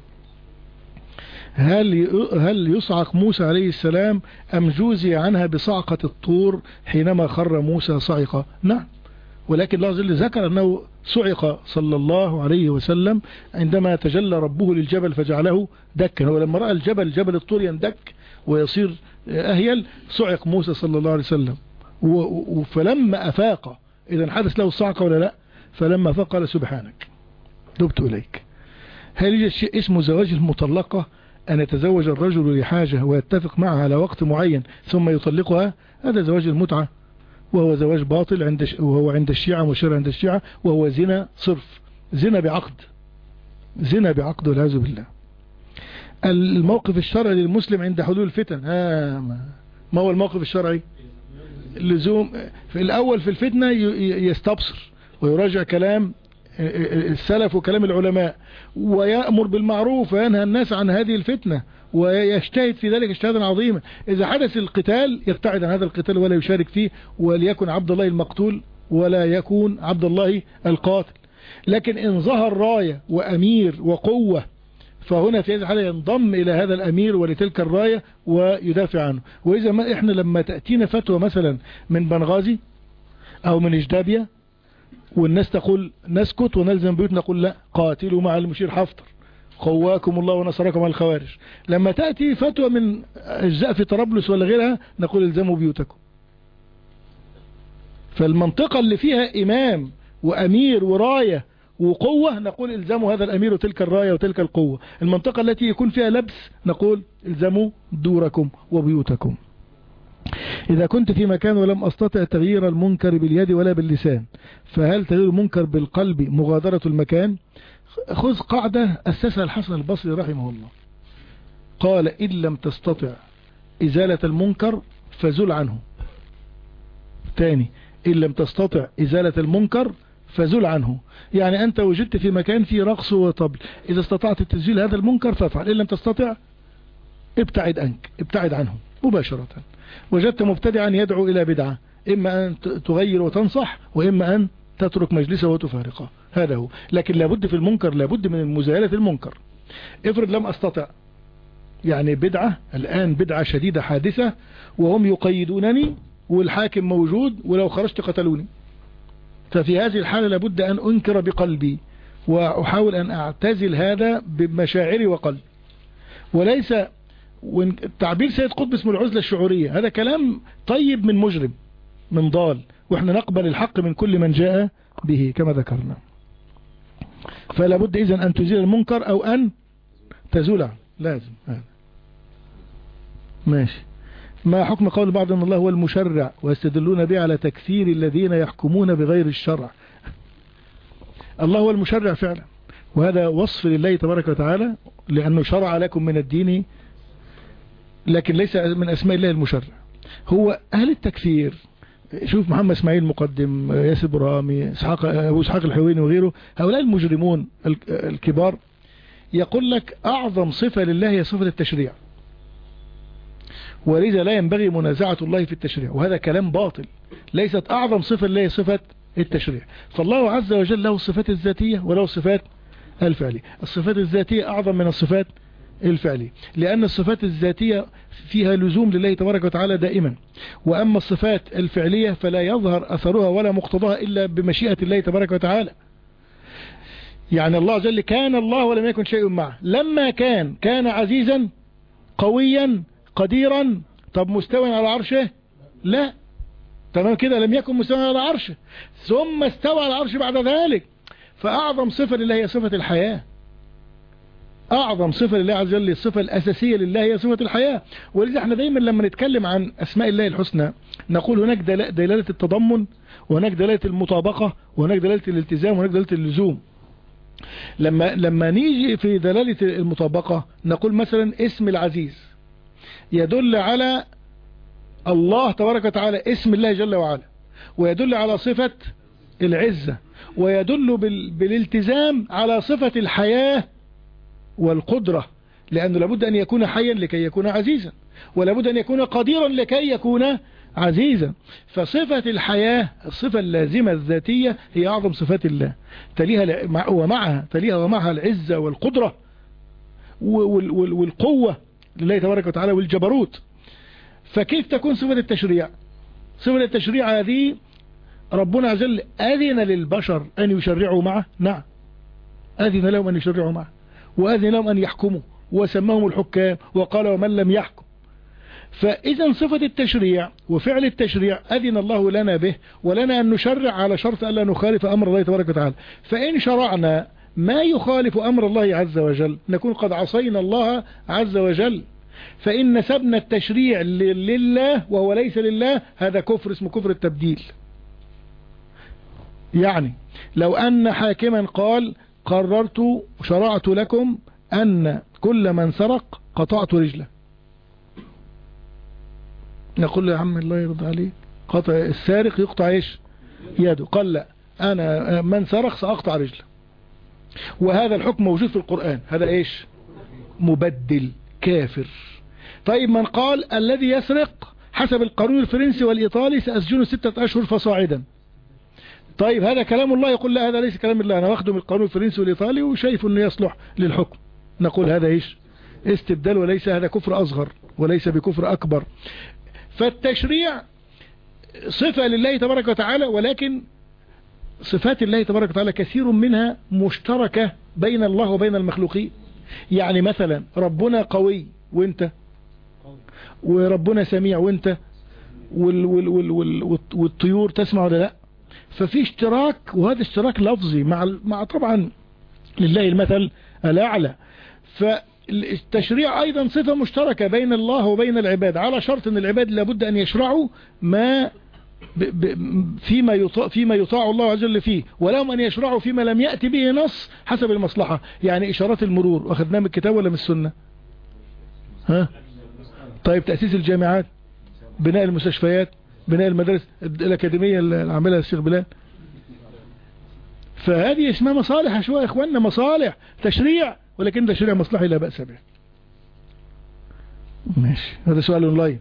هل يصعق موسى عليه السلام أم جوزي عنها بصعقة الطور حينما خر موسى صعقة؟ نعم، ولكن الله جل ذكر أنه صعق صلى الله عليه وسلم عندما تجلى ربه للجبل فجعله دكا. هو لما رأى جبل الطور يندك ويصير أهيل صعق موسى صلى الله عليه وسلم، فلما أفاق إذا حدث له الصعقة ولا لا؟ فلما أفاق قال سبحانك تبت إليك. هل يوجد شيء اسمه زواج المطلقة، أن يتزوج الرجل لحاجة ويتفق معها على وقت معين ثم يطلقها؟ هذا زواج المتعة، وهو زواج باطل وهو عند الشيعة مشير عند الشيعة، وهو زنا صرف، زنا بعقد والعياذ بالله. الموقف الشرعي للمسلم عند حلول الفتن، ما هو الموقف الشرعي؟ اللزوم في الأول في الفتنة يستبصر ويراجع كلام السلف وكلام العلماء، ويأمر بالمعروف وينهى الناس عن هذه الفتنة، ويجتهد في ذلك اجتهادا عظيما. إذا حدث القتال يبتعد عن هذا القتال ولا يشارك فيه، وليكن عبد الله المقتول ولا يكون عبد الله القاتل. لكن إن ظهر راية وأمير وقوة فهنا في هذه الحالة ينضم إلى هذا الأمير ولتلك الراية ويدافع عنه. وإذا ما إحنا لما تأتينا فتوى مثلا من بنغازي أو من إجدابيا والناس تقول نسكت ونلزم بيوتنا، نقول لا، قاتلوا مع المشير حفتر قواكم الله ونصركم على الخوارج. لما تأتي فتوى من أجزاء في طرابلس ولا غيرها نقول الزموا بيوتكم. فالمنطقة اللي فيها إمام وأمير وراية وقوة نقول الزموا هذا الأمير وتلك الراية وتلك القوة. المنطقة التي يكون فيها لبس نقول الزموا دوركم وبيوتكم. إذا كنت في مكان ولم أستطع تغيير المنكر باليد ولا باللسان، فهل تغيير المنكر بالقلب مغادرة المكان؟ خذ قاعدة أسسها الحسن البصري رحمه الله، قال إن لم تستطع إزالة المنكر فزل عنه. تاني، إن لم تستطع إزالة المنكر فزل عنه، يعني أنت وجدت في مكان فيه رقص وطبل، إذا استطعت تزيل هذا المنكر فافعل، إن لم تستطع ابتعد عنه مباشرة. وجدت مبتدعا يدعو إلى بدعة، إما أن تغير وتنصح وإما أن تترك مجلسه وتفارقه، هذا هو. لكن لابد في المنكر لابد من مزالة المنكر. افرض لم أستطع، يعني بدعة الآن بدعة شديدة حادثة وهم يقيدونني والحاكم موجود ولو خرجت قتلوني، ففي هذه الحالة لابد أن أنكر بقلبي وأحاول أن أعتزل هذا بمشاعري وقلبي. وليس تعبير سيد قطب اسمه العزلة الشعورية، هذا كلام طيب من مجرم من ضال، وإحنا نقبل الحق من كل من جاء به كما ذكرنا. فلا بد إذن أن تزيل المنكر أو أن تزول لازم. ماشي. ما حكم قول بعض أن الله هو المشرع ويستدلون به على تكثير الذين يحكمون بغير الشرع؟ الله هو المشرع فعلا، وهذا وصف لله تبارك وتعالى لأنه شرع لكم من الدين، لكن ليس من أسماء الله المشرع. هو أهل التكفير شوف محمد اسماعيل مقدم، ياسر برامي، أبو إسحاق الحويني وغيره، هؤلاء المجرمون الكبار يقول لك أعظم صفة لله هي صفة التشريع، ولذا لا ينبغي منازعة الله في التشريع، وهذا كلام باطل. ليست أعظم صفة لله صفة التشريع، فالله عز وجل له الصفات الذاتية وله الصفات الفعلية. الصفات الذاتية أعظم من الصفات الفعلية، لأن الصفات الذاتية فيها لزوم لله تبارك وتعالى دائما، وأما الصفات الفعلية فلا يظهر أثرها ولا مقتضاها إلا بمشيئة الله تبارك وتعالى. يعني الله جل كان الله ولم يكن شيء معه، لما كان عزيزا قويا قديرا. طب مستوى على عرشه؟ لا، تمام كده، لم يكن مستوى على عرشه ثم استوى على العرش بعد ذلك. فأعظم صفة لله هي صفة الحياة، أعظم صفة لله عز وجل، الصفة الأساسية لله هي صفة الحياة. ولذا احنا دايما لما نتكلم عن أسماء الله الحسنى نقول هناك دلالة التضمن، وهناك دلالة المطابقة، وهناك دلالة الالتزام، وهناك دلالة اللزوم. لما نيجي في دلالة المطابقة نقول مثلا اسم العزيز يدل على الله تبارك وتعالى، اسم الله جل وعلا، ويدل على صفة العزة، ويدل بالالتزام على صفة الحياة والقدرة، لأنه لابد أن يكون حيا لكي يكون عزيزا، ولابد أن يكون قديرا لكي يكون عزيزا. فصفة الحياة الصفة اللازمة الذاتية هي أعظم صفات الله، تليها ومعها العزة والقدرة والقوة لله تبارك وتعالى والجبروت. فكيف تكون صفة التشريع؟ صفة التشريع هذه ربنا عز وجل أذن للبشر أن يشرعوا معه، نعم أذن لهم أن يشرعوا معه، وأذن لهم أن يحكموا، وسماهم الحكام، وقال ومن لم يحكم. فإذا صفة التشريع وفعل التشريع أذن الله لنا به، ولنا أن نشرع على شرط ألا نخالف أمر الله تبارك وتعالى. فإن شرعنا ما يخالف أمر الله عز وجل نكون قد عصينا الله عز وجل. فإن نسبنا التشريع لله وهو ليس لله هذا كفر، اسمه كفر التبديل. يعني لو أن حاكما قال قررت وشرعت لكم أن كل من سرق قطعت رجله، نقول له يا عم الله يرضى عليك، قطع السارق يقطع ايش؟ يده. قال لا، أنا من سرق سأقطع رجله. وهذا الحكم موجود في القرآن، هذا ايش؟ مبدل كافر. طيب من قال الذي يسرق حسب القانون الفرنسي والإيطالي سأسجنه 6 أشهر فصاعدا، طيب هذا كلام الله؟ يقول لا، هذا ليس كلام الله، أنا واخده من القانون الفرنسي والإيطالي وشايف أنه يصلح للحكم. نقول هذا إيش؟ استبدال، وليس هذا كفر أصغر وليس بكفر أكبر. فالتشريع صفة لله تبارك وتعالى، ولكن صفات الله تبارك وتعالى كثير منها مشتركة بين الله وبين المخلوقين. يعني مثلا ربنا قوي وانت، وربنا سميع وانت، والطيور تسمع ولا لا؟ ففي اشتراك، وهذا اشتراك لفظي مع طبعا لله المثل الأعلى. فالتشريع أيضا صفة مشتركة بين الله وبين العباد، على شرط أن العباد لابد أن يشرعوا ما فيما يطاع الله عز وجل فيه، ولهم أن يشرعوا فيما لم يأتي به نص حسب المصلحة. يعني إشارات المرور أخذناه من الكتاب ولا من السنة؟ ها؟ طيب تأسيس الجامعات، بناء المستشفيات، بناء المدارس الأكاديمية اللي عملها الشيخ بلال، فهذه اسمها مصالح شوية يا إخواننا، مصالح تشريع، ولكن تشريع مصلحي لا بأس به. ماشي، هذا سؤال اونلاين.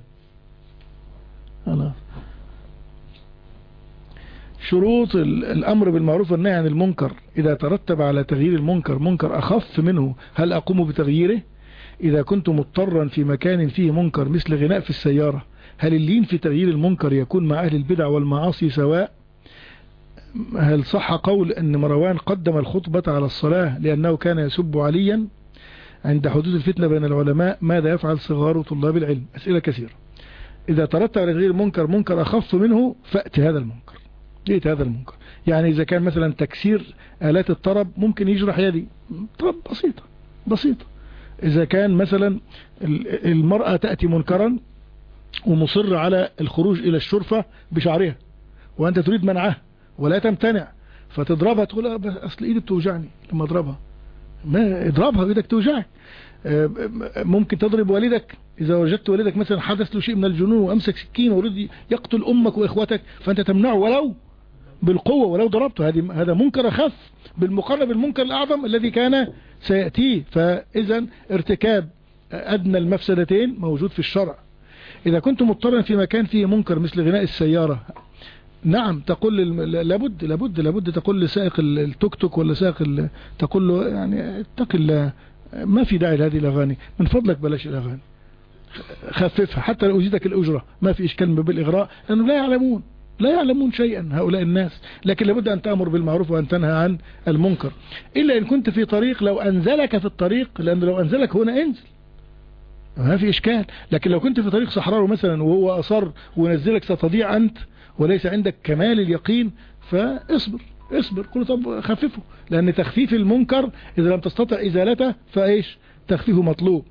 شروط الأمر بالمعروف والنهي عن المنكر، إذا ترتب على تغيير المنكر منكر أخف منه هل أقوم بتغييره؟ إذا كنت مضطرا في مكان فيه منكر مثل غناء في السيارة، هل اللين في تغيير المنكر يكون مع أهل البدع والمعاصي سواء؟ هل صح قول أن مروان قدم الخطبة على الصلاة لأنه كان يسب عليا عند حدوث الفتنة بين العلماء؟ ماذا يفعل صغار طلاب العلم؟ أسئلة كثيرة. إذا ترتب على تغيير المنكر منكر أخف منه فأتي هذا المنكر، جئت هذا المنكر. يعني إذا كان مثلا تكسير آلات الطرب ممكن يجرح يدي، طرب بسيطة. إذا كان مثلا المرأة تأتي منكرا ومصر على الخروج إلى الشرفة بشعرها وأنت تريد منعها ولا تمتنع، فتضربها تقول أصل إيدي بتوجعني لما أضربها. ما اضربها، إيدك توجعك. ممكن تضرب والدك إذا وجدت والدك مثلا حدث له شيء من الجنون وأمسك سكين ويريد يقتل أمك وإخوتك، فأنت تمنعه ولو بالقوة ولو ضربته. هذا منكر أخف بالمقارنة بالمنكر الأعظم الذي كان سيأتيه. فإذا ارتكاب أدنى المفسدتين موجود في الشرع. إذا كنت مضطرا في مكان فيه منكر مثل غناء السيارة، نعم تقول لابد تقول لسائق التوك توك ولا سائق تقول له يعني اتق الله، ما في داعي لهذه الأغاني، من فضلك بلاش الأغاني، خففها حتى لو أزيدك الأجرة، ما في إشكال بالإغراء، لأنه لا يعلمون شيئا هؤلاء الناس. لكن لابد أن تأمر بالمعروف وأن تنهى عن المنكر. إلا إن كنت في طريق، لو أنزلك في الطريق، لأنه لو أنزلك هنا انزل ما في إشكال. لكن لو كنت في طريق صحراء مثلا وهو أصر ونزلك ستضيع أنت وليس عندك كمال اليقين، فاصبر قل طب خففه، لأن تخفيف المنكر إذا لم تستطع إزالته فإيش تخفيفه مطلوب.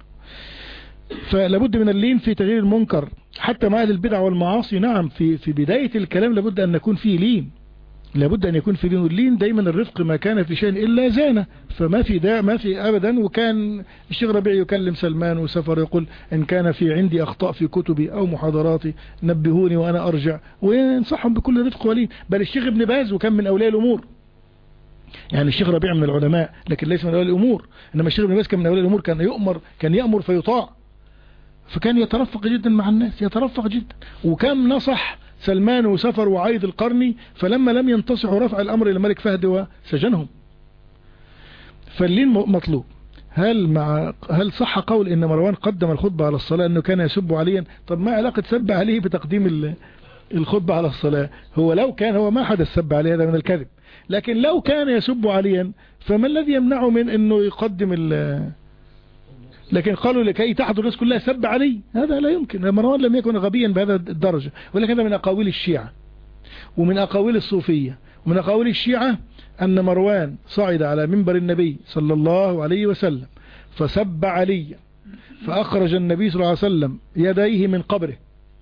فلابد من اللين في تغيير المنكر حتى مع البدع والمعاصي. نعم في بداية الكلام لابد أن نكون فيه لين، لابد أن يكون في لين. واللين دايما الرفق ما كان في شيء إلا زانه، فما في ما في أبدا. وكان الشيخ ربيع يكلم سلمان وسفر يقول إن كان في عندي أخطاء في كتبي أو محاضراتي نبهوني وأنا أرجع، وينصحهم بكل رفق ولين. بل الشيخ ابن باز وكان من أولياء الأمور، يعني الشيخ ربيع من العلماء لكن ليس من أولياء الأمور، إنما الشيخ ابن باز كان من أولياء الأمور، كان يأمر فيطاع، فكان يترفق جدا مع الناس، يترفق جدا. وكم نصح سلمان وسفر وعايد القرني، فلما لم ينتصحوا رفع الأمر إلى ملك فهد وسجنهم. فاللين مطلوب. هل صح قول إن مروان قدم الخطبة على الصلاة أنه كان يسب عليا؟ طب ما علاقة سب عليه بتقديم الخطبة على الصلاة؟ لو كان هو ما حدث سب عليه، هذا من الكذب. لكن لو كان يسب عليا فما الذي يمنعه من أنه يقدم لكن قالوا لكي تحضر الناس كلها سب علي، هذا لا يمكن. مروان لم يكن غبيا بهذا الدرجة. ولكن هذا من أقاويل الشيعة ومن أقاويل الصوفية ومن أقاويل الشيعة أن مروان صعد على منبر النبي صلى الله عليه وسلم فسب علي، فأخرج النبي صلى الله عليه وسلم يديه من قبره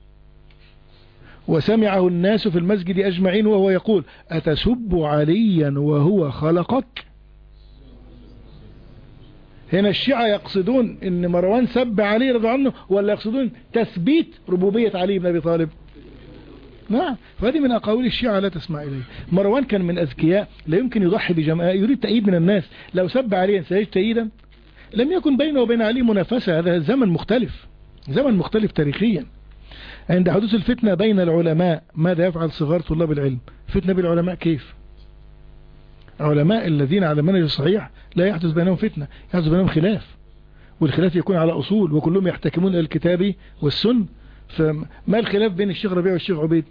وسمعه الناس في المسجد أجمعين وهو يقول أتسب عليا وهو خلقك؟ هنا الشيعة يقصدون ان مروان سب علي رضي الله عنه، ولا يقصدون تثبيت ربوبية علي بن ابي طالب؟ نعم، فهذه من اقاويل الشيعة لا تسمع اليه. مروان كان من اذكياء، لا يمكن يضحي بجماعة، يريد تأييد من الناس. لو سب عليا سيجد تأييدا؟ لم يكن بينه وبين علي منافسة، هذا زمن مختلف تاريخيا. عند حدوث الفتنة بين العلماء ماذا يفعل صغار طلاب العلم؟ فتنة بالعلماء كيف؟ علماء الذين على المنهج الصحيح لا يحدث بينهم فتنة، يحدث بينهم خلاف، والخلاف يكون على أصول وكلهم يحتكمون إلى الكتاب والسنة. فما الخلاف بين الشيخ ربيع والشيخ عبيد؟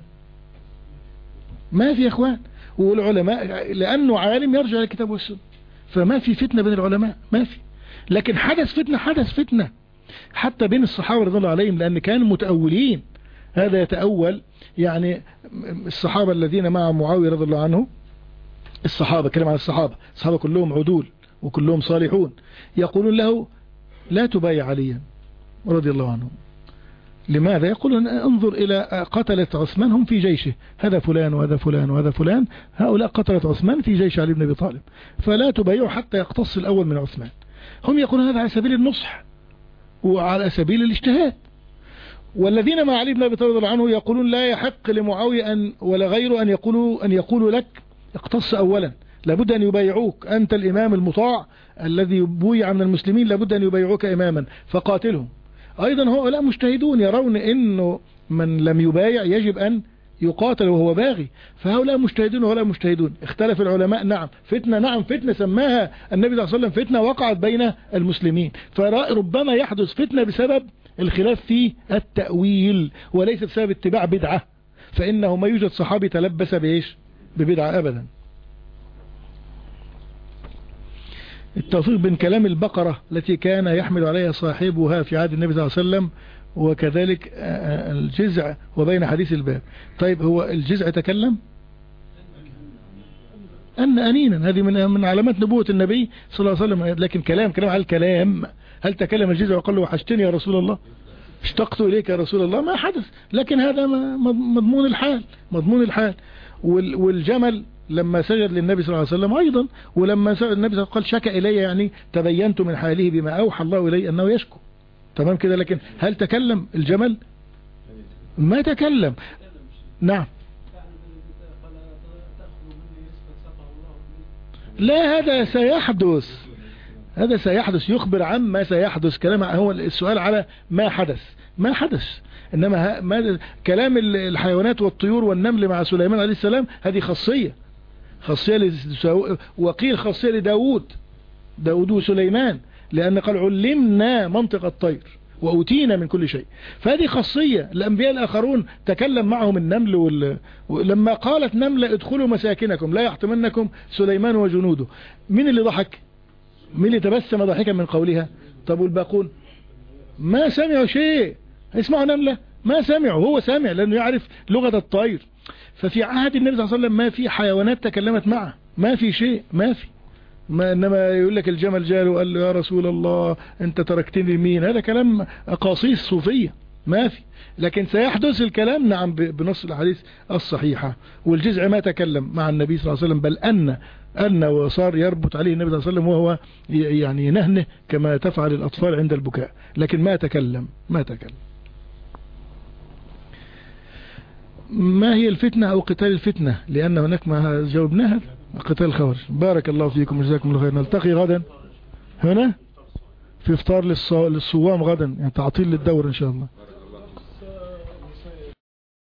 ما في اخوان. والعلماء لأنه عالم يرجع للكتاب والسنة، فما في فتنة بين العلماء، ما في. لكن حدث فتنة حتى بين الصحابة رضي الله عليهم، لأن كانوا متأولين. هذا يتأول يعني الصحابة الذين مع معاوية رضي الله عنه، الصحابة كلام عن الصحابة كلهم عدول وكلهم صالحون، يقولون له لا تبايع عليا رضي الله عنه. لماذا؟ يقولون انظر إلى قتلة عثمان هم في جيشه، هذا فلان وهذا فلان وهذا فلان، هؤلاء قتلة عثمان في جيش علي بن أبي طالب، فلا تبايعوا حتى يقتص الأول من عثمان. هم يقولون هذا على سبيل النصح وعلى سبيل الاجتهاد. والذين مع علي بن أبي طالب رضي الله عنه يقولون لا يحق لمعاوية ولا غيره أن يقولوا لك اقتص أولا، لابد أن يبايعوك، أنت الإمام المطاع الذي بويع من المسلمين، لابد أن يبايعوك إماما فقاتلهم. أيضا هؤلاء مجتهدون يرون أنه من لم يبايع يجب أن يقاتل وهو باغي، فهؤلاء مجتهدون وهؤلاء مجتهدون. اختلف العلماء، نعم فتنة سماها النبي صلى الله عليه وسلم فتنة وقعت بين المسلمين، فربما يحدث فتنة بسبب الخلاف في التأويل وليس بسبب اتباع بدعة، فإنه ما يوجد صحابي تلبس بإيش؟ ببدعة أبدا. التوفيق بين كلام البقرة التي كان يحمل عليها صاحبها في عهد النبي صلى الله عليه وسلم وكذلك الجزع وبين حديث الباب. طيب هو الجزع تكلم أنينا، هذه من علامات نبوة النبي صلى الله عليه وسلم. لكن كلام على الكلام، هل تكلم الجزع وقال له وحشتني يا رسول الله، اشتقت إليك يا رسول الله؟ ما حدث. لكن هذا مضمون الحال. والجمل لما سجد للنبي صلى الله عليه وسلم أيضا، ولما النبي صلى الله عليه وسلم قال شكى إلي، يعني تبينت من حاله بما أوحى الله إلي أنه يشكو. تمام كده. لكن هل تكلم الجمل؟ ما تكلم. نعم. لا، هذا سيحدث، هذا سيحدث، يخبر عما سيحدث. كلام هو السؤال على ما حدث، ما حدث. إنما كلام الحيوانات والطيور والنمل مع سليمان عليه السلام هذه خاصية، خاصية وقيل خاصية داود وسليمان، لأن قال علمنا منطق الطير وأوتينا من كل شيء. فهذه خاصية. الأنبياء الآخرون تكلم معهم النمل لما قالت نملة ادخلوا مساكنكم لا يحطمنكم سليمان وجنوده، مين اللي ضحك؟ مين اللي تبسم ضحكا من قولها؟ طب والباقون ما سمعوا شيء. اسمعوا نملة ما سمعوا، هو سامع لأنه يعرف لغة الطير. ففي عهد النبي صلى الله عليه وسلم ما في حيوانات تكلمت معه، ما في شيء، ما في. ما إنما يقول لك الجمل جاله وقال له يا رسول الله أنت تركتني مين، هذا كلام قصيص صوفية، ما في. لكن سيحدث الكلام نعم بنص الحديث الصحيحة. والجزع ما تكلم مع النبي صلى الله عليه وسلم، بل أن وصار يربط عليه النبي صلى الله عليه وسلم وهو يعني ينهنه كما تفعل الأطفال عند البكاء، لكن ما تكلم. ما هي الفتنة أو قتال الفتنة؟ لأن هناك ما جاوبناها، قتال الخوارج. بارك الله فيكم وجزاكم الله خير. نلتقي غدا هنا في افطار للصوام غدا، يعني تعطيل للدور إن شاء الله.